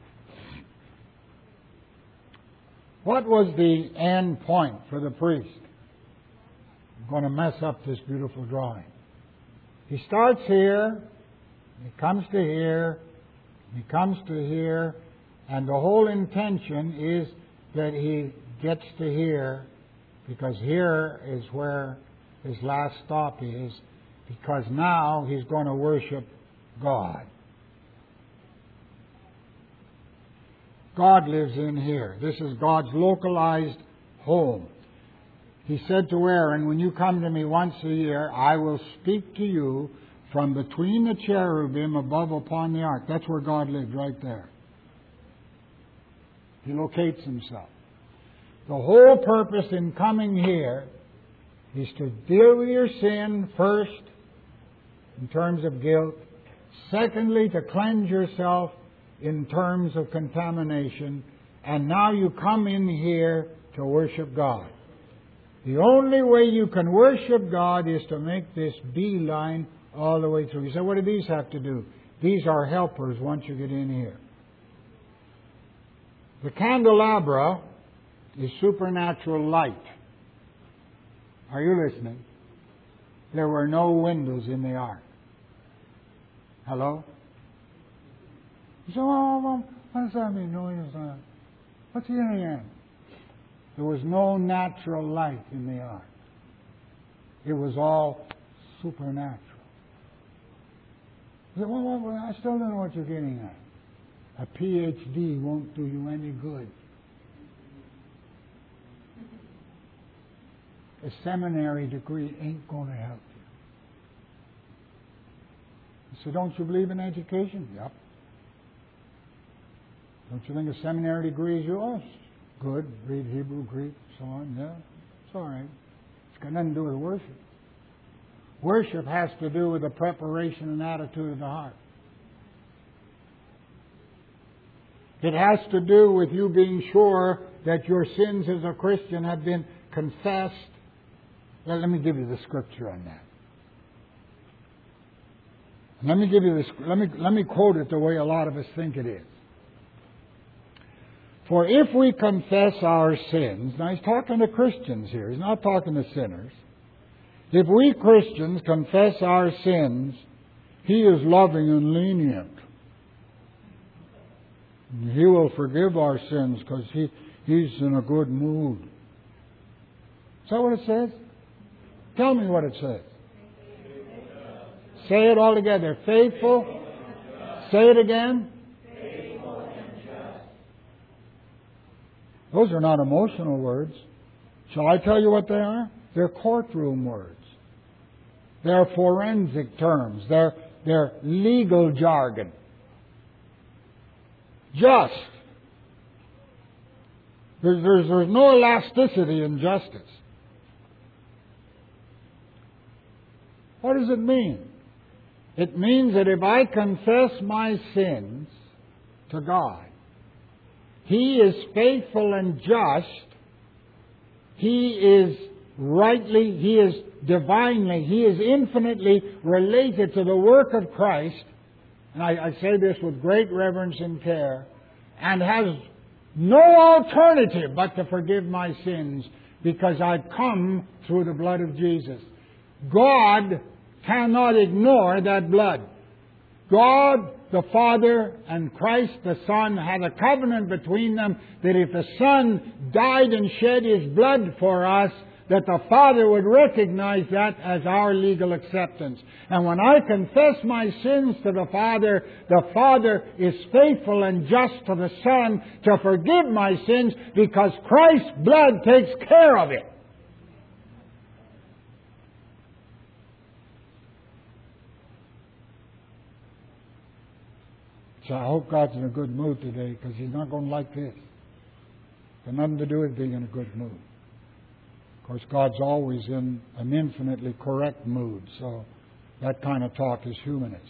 What was the end point for the priest? I'm going to mess up this beautiful drawing. He starts here, he comes to here, he comes to here, and the whole intention is that he gets to here, because here is where his last stop is, because now he's going to worship God. God lives in here. This is God's localized home. He said to Aaron, when you come to me once a year, I will speak to you from between the cherubim above upon the ark. That's where God lived, right there. He locates himself. The whole purpose in coming here is to deal with your sin first, in terms of guilt. Secondly, to cleanse yourself in terms of contamination. And now you come in here to worship God. The only way you can worship God is to make this beeline all the way through. You say, what do these have to do? These are helpers once you get in here. The candelabra is supernatural light. Are you listening? There were no windows in the ark. Hello? You say, well, well, what does that mean? No windows in the ark. What's the end? There was no natural light in the ark. It was all supernatural. You say, well, well, well, I still don't know what you're getting at. A P H D won't do you any good. A seminary degree ain't going to help you. You say, don't you believe in education? Yep. Don't you think a seminary degree is yours? Good. Read Hebrew, Greek, so on. Yeah, it's all right. It's got nothing to do with worship. Worship has to do with the preparation and attitude of the heart. It has to do with you being sure that your sins as a Christian have been confessed. Well, let me give you the scripture on that. Let me give you this. Let me let me quote it the way a lot of us think it is. For if we confess our sins, now he's talking to Christians here. He's not talking to sinners. If we Christians confess our sins, He is loving and lenient. He will forgive our sins because he, He's in a good mood. Is that what it says? Tell me what it says. Say it all together. Faithful. Say it again. Those are not emotional words. Shall I tell you what they are? They're courtroom words. They're forensic terms. They're, they're legal jargon. Just. There's, there's, there's no elasticity in justice. What does it mean? It means that if I confess my sins to God, He is faithful and just. He is rightly, He is divinely, He is infinitely related to the work of Christ. And I, I say this with great reverence and care, and has no alternative but to forgive my sins because I've come through the blood of Jesus. God cannot ignore that blood. God the Father and Christ the Son had a covenant between them that if the Son died and shed His blood for us, that the Father would recognize that as our legal acceptance. And when I confess my sins to the Father, the Father is faithful and just to the Son to forgive my sins because Christ's blood takes care of it. So I hope God's in a good mood today because He's not going to like this. It's got nothing to do with being in a good mood. Of course, God's always in an infinitely correct mood, so that kind of talk is humanist.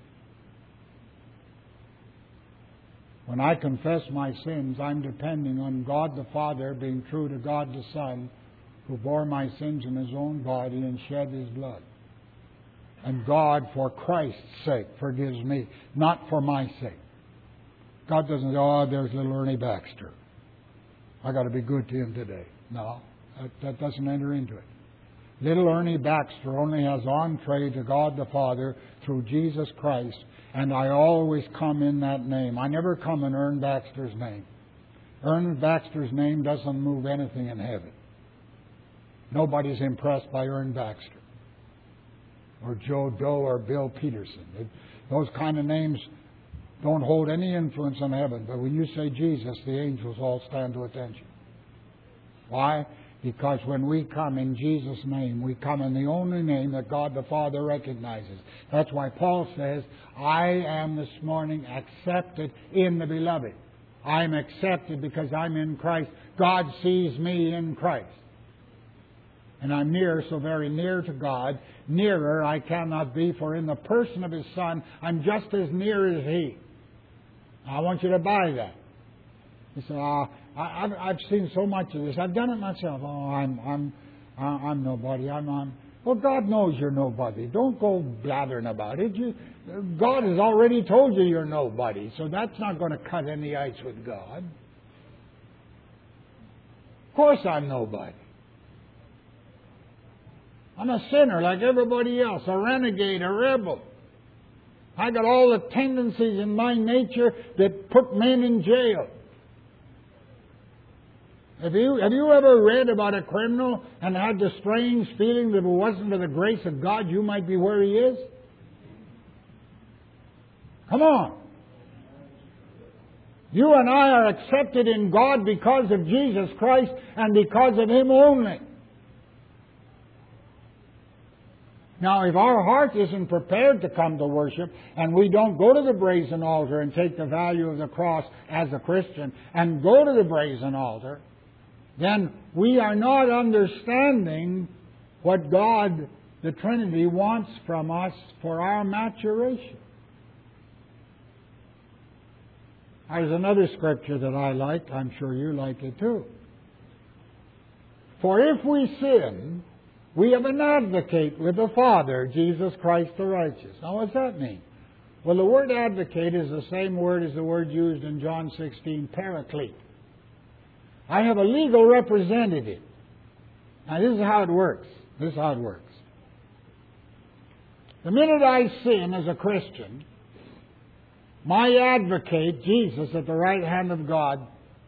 When I confess my sins, I'm depending on God the Father being true to God the Son, who bore my sins in His own body and shed His blood. And God, for Christ's sake, forgives me, not for my sake. God doesn't say, oh, there's little Ernie Baxter. I got to be good to him today. No, that, that doesn't enter into it. Little Ernie Baxter only has entree to God the Father through Jesus Christ, and I always come in that name. I never come in Ern Baxter's name. Ern Baxter's name doesn't move anything in heaven. Nobody's impressed by Ern Baxter, or Joe Doe, or Bill Peterson. It, those kind of names don't hold any influence in heaven. But when you say Jesus, the angels all stand to attention. Why? Because when we come in Jesus' name, we come in the only name that God the Father recognizes. That's why Paul says, I am this morning accepted in the Beloved. I'm accepted because I'm in Christ. God sees me in Christ. And I'm near, so very near to God. Nearer I cannot be, for in the person of His Son, I'm just as near as He. I want you to buy that. You say, oh, I, I've, I've seen so much of this. I've done it myself. Oh, I'm, I'm, I'm nobody. I'm, I'm. Well, God knows you're nobody. Don't go blathering about it. You, God has already told you you're nobody, so that's not going to cut any ice with God. Of course, I'm nobody. I'm a sinner like everybody else, a renegade, a rebel. I got all the tendencies in my nature that put men in jail. Have you, have you ever read about a criminal and had the strange feeling that if it wasn't for the grace of God, you might be where he is? Come on. You and I are accepted in God because of Jesus Christ and because of Him only. Now, if our heart isn't prepared to come to worship, and we don't go to the brazen altar and take the value of the cross as a Christian, and go to the brazen altar, then we are not understanding what God, the Trinity, wants from us for our maturation. There's another scripture that I like. I'm sure you like it too. For if we sin, we have an advocate with the Father, Jesus Christ the righteous. Now, what's that mean? Well, the word advocate is the same word as the word used in John sixteen, paraclete. I have a legal representative. Now, this is how it works. This is how it works. The minute I sin as a Christian, my advocate, Jesus, at the right hand of God,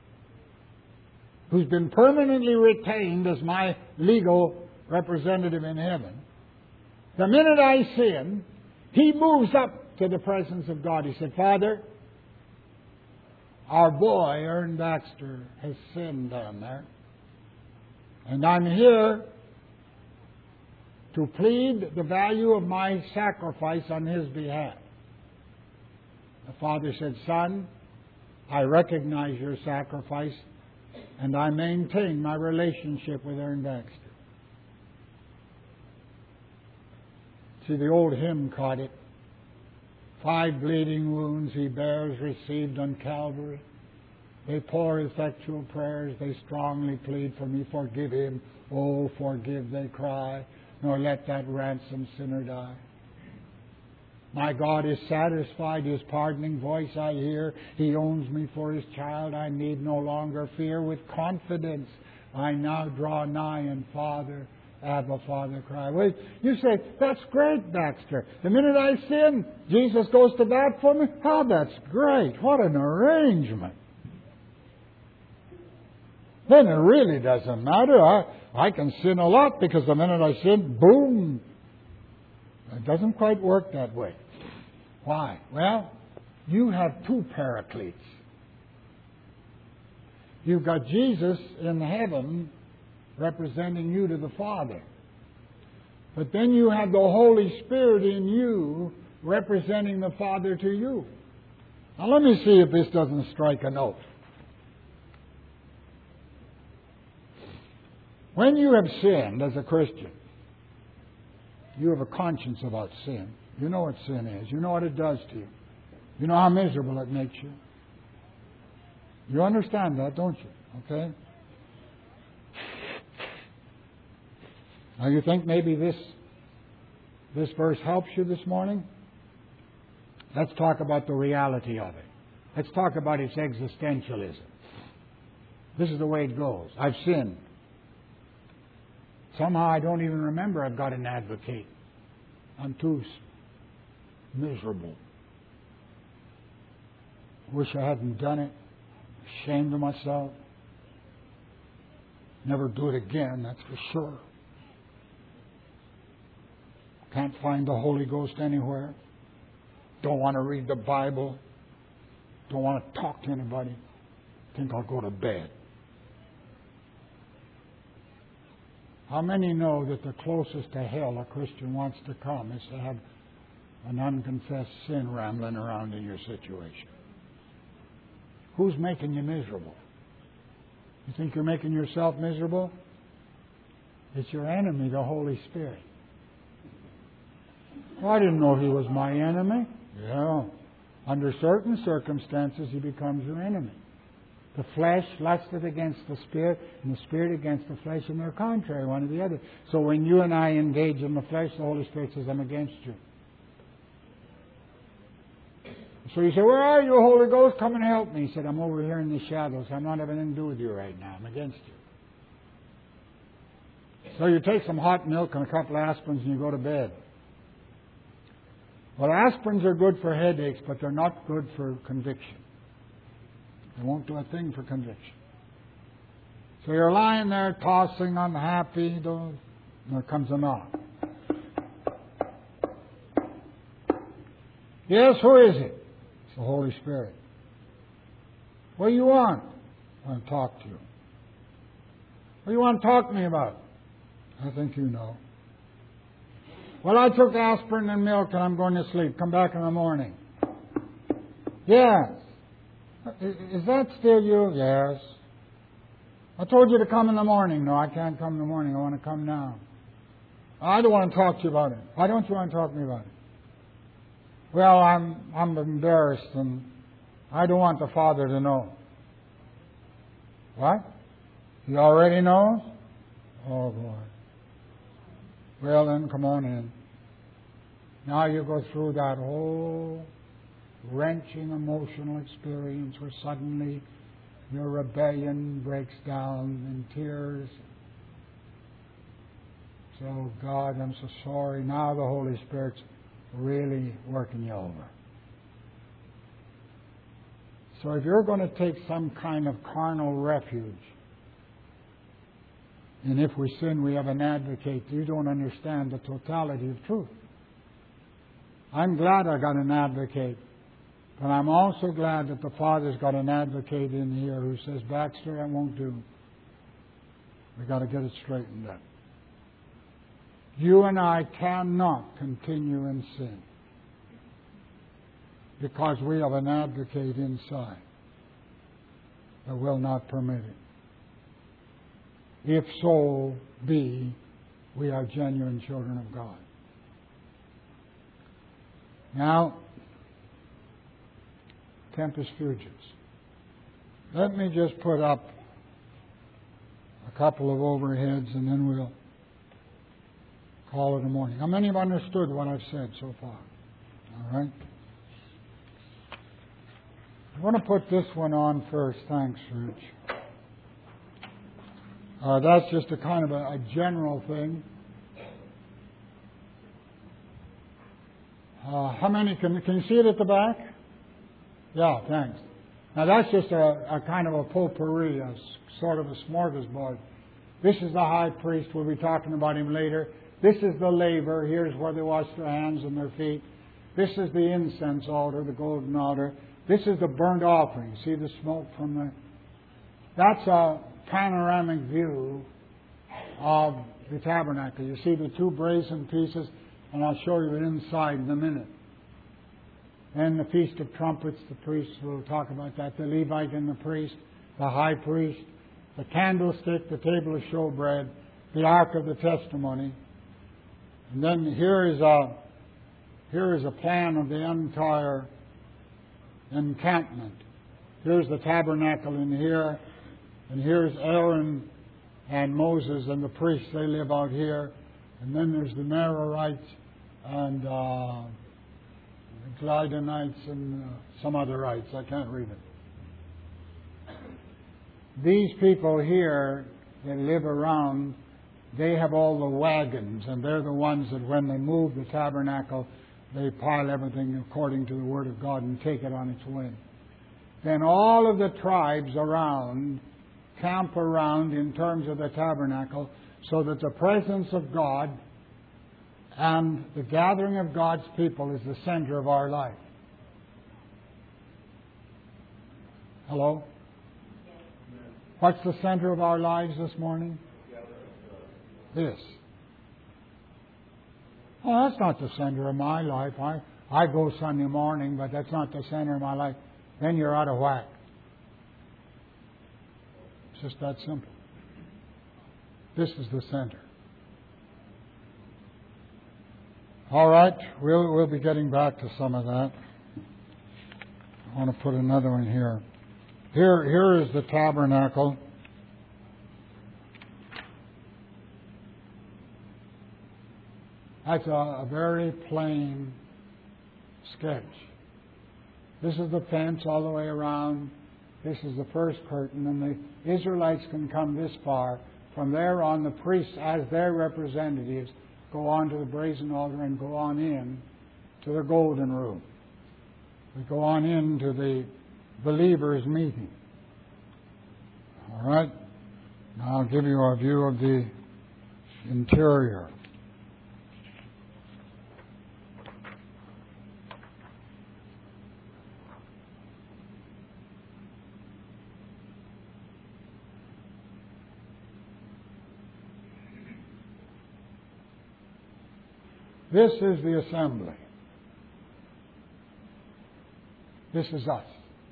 who's been permanently retained as my legal representative in heaven, the minute I sin, he moves up to the presence of God. He said, Father, our boy, Ern Baxter, has sinned down there. And I'm here to plead the value of my sacrifice on his behalf. The Father said, Son, I recognize your sacrifice, and I maintain my relationship with Ern Baxter. See, the old hymn caught it. Five bleeding wounds he bears, received on Calvary. They pour effectual prayers, they strongly plead for me. Forgive him, oh, forgive, they cry, nor let that ransomed sinner die. My God is satisfied, his pardoning voice I hear. He owns me for his child, I need no longer fear. With confidence I now draw nigh, and Father, Abba, Father, cry. Well, you say, that's great, Baxter. The minute I sin, Jesus goes to bat for me? Oh, that's great. What an arrangement. Then it really doesn't matter. I, I can sin a lot because the minute I sin, boom. It doesn't quite work that way. Why? Well, you have two paracletes. You've got Jesus in heaven representing you to the Father. But then you have the Holy Spirit in you representing the Father to you. Now let me see if this doesn't strike a note. When you have sinned as a Christian, you have a conscience about sin. You know what sin is. You know what it does to you. You know how miserable it makes you. You understand that, don't you? Okay? Now you think maybe this, this verse helps you this morning? Let's talk about the reality of it. Let's talk about its existentialism. This is the way it goes. I've sinned. Somehow I don't even remember I've got an advocate. I'm too miserable. Wish I hadn't done it. Ashamed of myself. Never do it again, that's for sure. Can't find the Holy Ghost anywhere. Don't want to read the Bible. Don't want to talk to anybody. Think I'll go to bed. How many know that the closest to hell a Christian wants to come is to have an unconfessed sin rambling around in your situation? Who's making you miserable? You think you're making yourself miserable? It's your enemy, the Holy Spirit. Well, I didn't know he was my enemy. Yeah. Under certain circumstances, he becomes your enemy. The flesh lusteth against the Spirit, and the Spirit against the flesh, and they're contrary one to the other. So when you and I engage in the flesh, the Holy Spirit says, I'm against you. So you say, where are you, Holy Ghost? Come and help me. He said, I'm over here in the shadows. I'm not having anything to do with you right now. I'm against you. So you take some hot milk and a couple of aspirins and you go to bed. Well, aspirins are good for headaches, but they're not good for conviction. They won't do a thing for conviction. So you're lying there tossing, unhappy, and there comes a knock. Yes, who is it? It's the Holy Spirit. What do you want? I want to talk to you. What do you want to talk to me about? I think you know. Well, I took aspirin and milk and I'm going to sleep. Come back in the morning. Yes. Is that still you? Yes. I told you to come in the morning. No, I can't come in the morning. I want to come now. I don't want to talk to you about it. Why don't you want to talk to me about it? Well, I'm I'm embarrassed and I don't want the Father to know. What? He already knows? Oh, boy. Well, then, come on in. Now you go through that whole wrenching emotional experience where suddenly your rebellion breaks down in tears. So, God, I'm so sorry. Now the Holy Spirit's really working you over. So if you're going to take some kind of carnal refuge, and if we sin, we have an advocate, you don't understand the totality of truth. I'm glad I got an advocate, but I'm also glad that the Father's got an advocate in here who says, Baxter, that won't do. We've got to get it straightened up. You and I cannot continue in sin because we have an advocate inside that will not permit it. If so be, we are genuine children of God. Now, Tempus Fugits. Let me just put up a couple of overheads and then we'll call it a morning. How many have understood what I've said so far? All right. I want to put this one on first. Thanks, Rich. Uh, that's just a kind of a, a general thing. Uh, how many can can you see it at the back? Yeah, thanks. Now that's just a, a kind of a potpourri, a sort of a smorgasbord. This is the high priest. We'll be talking about him later. This is the laver. Here's where they wash their hands and their feet. This is the incense altar, the golden altar. This is the burnt offering. See the smoke from the... That's a panoramic view of the tabernacle. You see the two brazen pieces, and I'll show you it inside in a minute. And the Feast of Trumpets, the priests will talk about that. The Levite and the priest, the high priest, the candlestick, the table of showbread, the ark of the testimony. And then here is a here is a plan of the entire encampment. Here's the tabernacle in here, and here's Aaron and Moses and the priests. They live out here, and then there's the Merarites and uh, the Glidonites and uh, some other rites. I can't read it. These people here that live around, they have all the wagons, and they're the ones that when they move the tabernacle, they pile everything according to the Word of God and take it on its way. Then all of the tribes around camp around in terms of the tabernacle so that the presence of God and the gathering of God's people is the center of our life. Hello? What's the center of our lives this morning? This. Oh, that's not the center of my life. I, I go Sunday morning, but that's not the center of my life. Then you're out of whack. It's just that simple. This is the center. All right, we'll, we'll be getting back to some of that. I want to put another one here. Here, here is the tabernacle. That's a, a very plain sketch. This is the fence all the way around. This is the first curtain, and the Israelites can come this far. From there on, the priests, as their representatives, go on to the brazen altar and go on in to the golden room. We go on into the believers' meeting. All right? Now I'll give you a view of the interior. This is the assembly. This is us.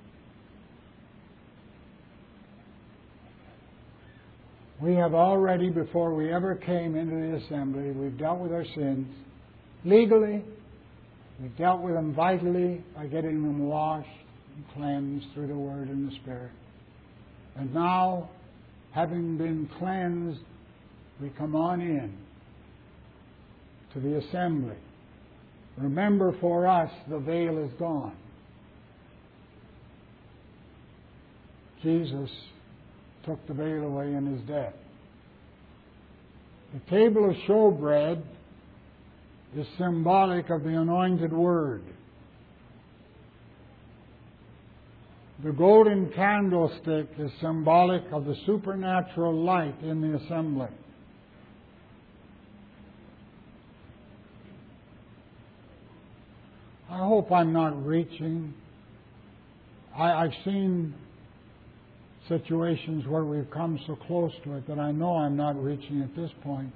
We have already, before we ever came into the assembly, we've dealt with our sins legally. We've dealt with them vitally by getting them washed, and cleansed through the Word and the Spirit. And now, having been cleansed, we come on in to the assembly. Remember, for us, the veil is gone. Jesus took the veil away in His death. The table of showbread is symbolic of the anointed Word. The golden candlestick is symbolic of the supernatural light in the assembly. I hope I'm not reaching. I, I've seen situations where we've come so close to it that I know I'm not reaching at this point.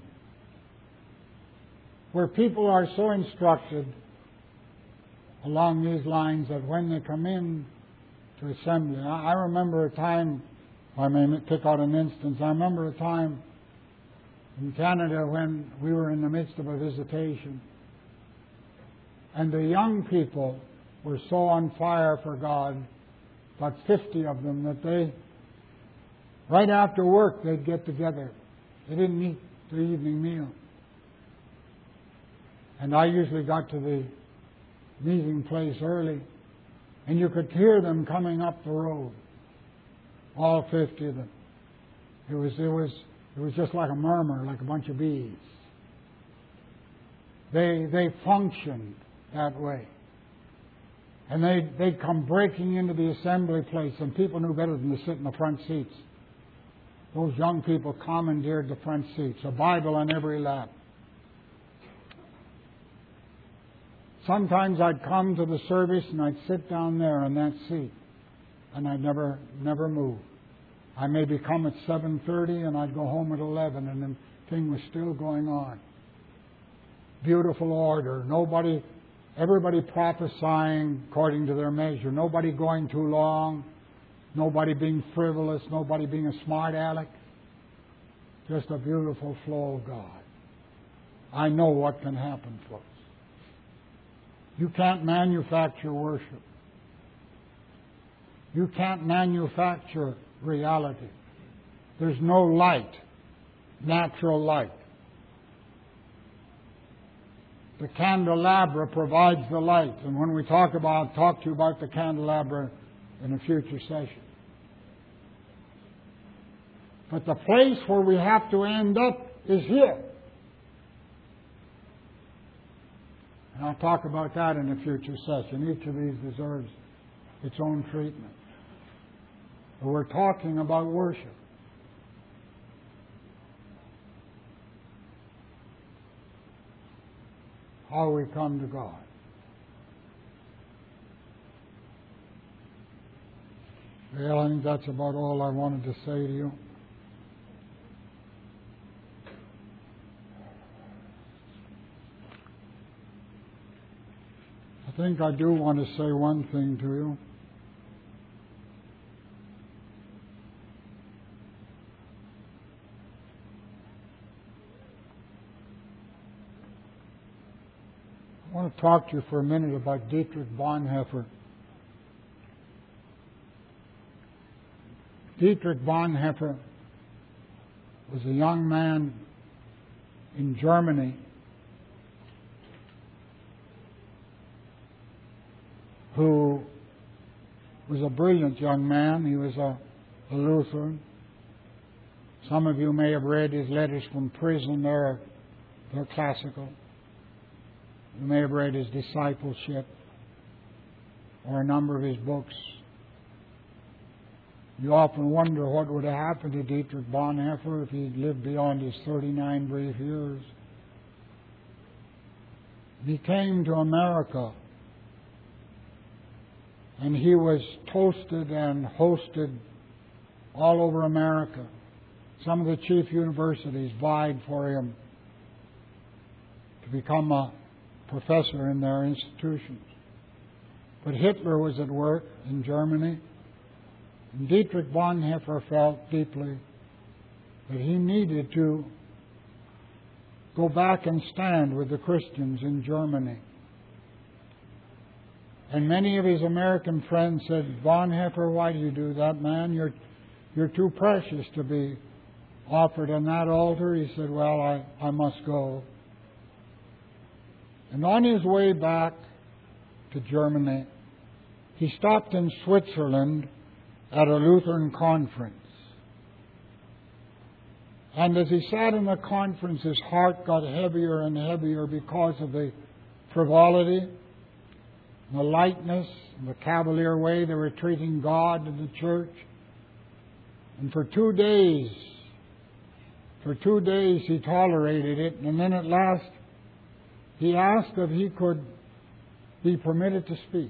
Where people are so instructed along these lines that when they come in to assembly, I, I remember a time, I may pick out an instance, I remember a time in Canada when we were in the midst of a visitation. And the young people were so on fire for God, about fifty of them, that they, right after work, they'd get together. They didn't eat the evening meal. And I usually got to the meeting place early, and you could hear them coming up the road, all fifty of them. It was, it was, it was just like a murmur, like a bunch of bees. They, they functioned that way. And they, they'd come breaking into the assembly place, and people knew better than to sit in the front seats. Those young people commandeered the front seats, a Bible on every lap. Sometimes I'd come to the service and I'd sit down there on that seat, and I'd never, never move. I maybe come at seven thirty and I'd go home at eleven, and the thing was still going on. Beautiful order. Nobody... Everybody prophesying according to their measure. Nobody going too long. Nobody being frivolous. Nobody being a smart aleck. Just a beautiful flow of God. I know what can happen, folks. You can't manufacture worship. You can't manufacture reality. There's no light, natural light. The candelabra provides the light. And when we talk about, I'll talk to you about the candelabra in a future session. But the place where we have to end up is here. And I'll talk about that in a future session. Each of these deserves its own treatment. But we're talking about worship. How we come to God. Well, I think that's about all I wanted to say to you. I think I do want to say one thing to you. I want to talk to you for a minute about Dietrich Bonhoeffer. Dietrich Bonhoeffer was a young man in Germany who was a brilliant young man. He was a, a Lutheran. Some of you may have read his letters from prison. They're, they're classical. You may have read his discipleship or a number of his books. You often wonder what would have happened to Dietrich Bonhoeffer if he'd lived beyond his thirty-nine brief years. He came to America, and he was toasted and hosted all over America. Some of the chief universities vied for him to become a professor in their institutions. But Hitler was at work in Germany, and Dietrich Bonhoeffer felt deeply that he needed to go back and stand with the Christians in Germany. And many of his American friends said, Bonhoeffer, why do you do that, man? You're, you're too precious to be offered on that altar. He said, well, I, I must go. And on his way back to Germany, he stopped in Switzerland at a Lutheran conference. And as he sat in the conference, his heart got heavier and heavier because of the frivolity, the lightness, and the cavalier way they were treating God and the church. And for two days, for two days he tolerated it. And then at last, he asked if he could be permitted to speak.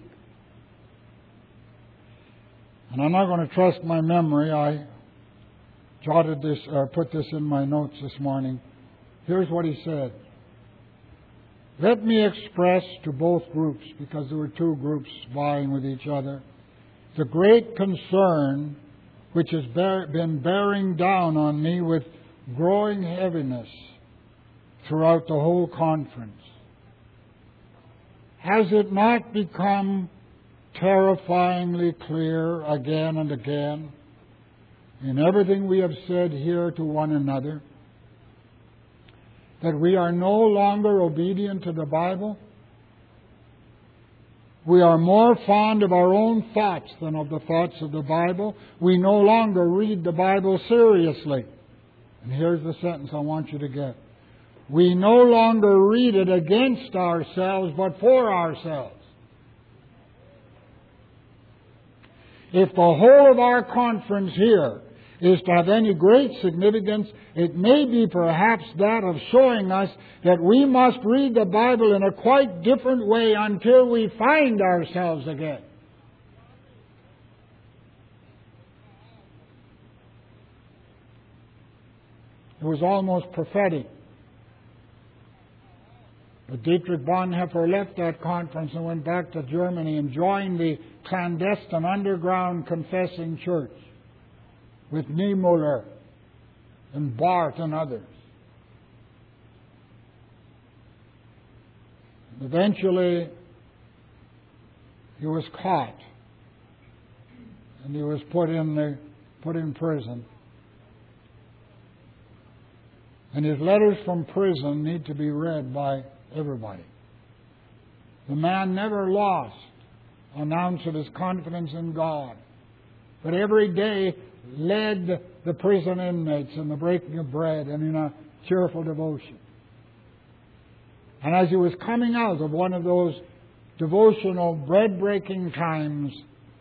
And I'm not going to trust my memory. I jotted this, or put this in my notes this morning. Here's what he said. Let me express to both groups, because there were two groups vying with each other, the great concern which has bear, been bearing down on me with growing heaviness throughout the whole conference. Has it not become terrifyingly clear again and again in everything we have said here to one another that we are no longer obedient to the Bible? We are more fond of our own thoughts than of the thoughts of the Bible. We no longer read the Bible seriously. And here's the sentence I want you to get. We no longer read it against ourselves, but for ourselves. If the whole of our conference here is to have any great significance, it may be perhaps that of showing us that we must read the Bible in a quite different way until we find ourselves again. It was almost prophetic. But Dietrich Bonhoeffer left that conference and went back to Germany and joined the clandestine underground confessing church with Niemöller and Barth and others. Eventually, he was caught and he was put in the put in prison. And his letters from prison need to be read by everybody. The man never lost an ounce of his confidence in God, but every day led the prison inmates in the breaking of bread and in a cheerful devotion. And as he was coming out of one of those devotional bread-breaking times,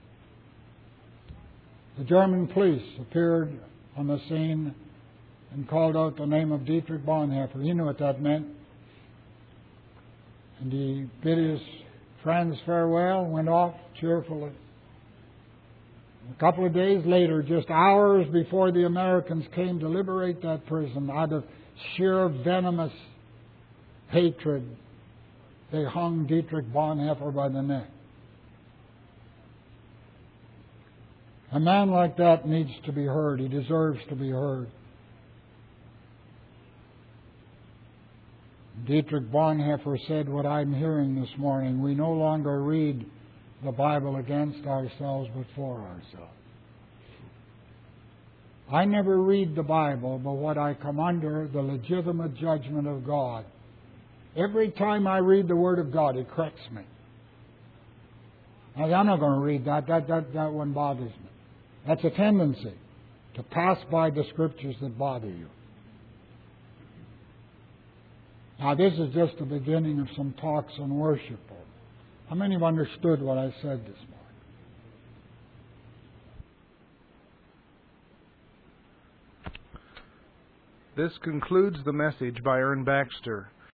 the German police appeared on the scene and called out the name of Dietrich Bonhoeffer. He knew what that meant. And he bid his friends farewell and went off cheerfully. A couple of days later, just hours before the Americans came to liberate that prison, out of sheer venomous hatred, they hung Dietrich Bonhoeffer by the neck. A man like that needs to be heard. He deserves to be heard. Dietrich Bonhoeffer said what I'm hearing this morning. We no longer read the Bible against ourselves, but for ourselves. I never read the Bible, but what I come under the legitimate judgment of God. Every time I read the Word of God, it corrects me. Now, I'm not going to read that. That, that, that one bothers me. That's a tendency to pass by the Scriptures that bother you. Now, this is just the beginning of some talks on worship. How many have understood what I said this morning? This concludes the message by Ern Baxter.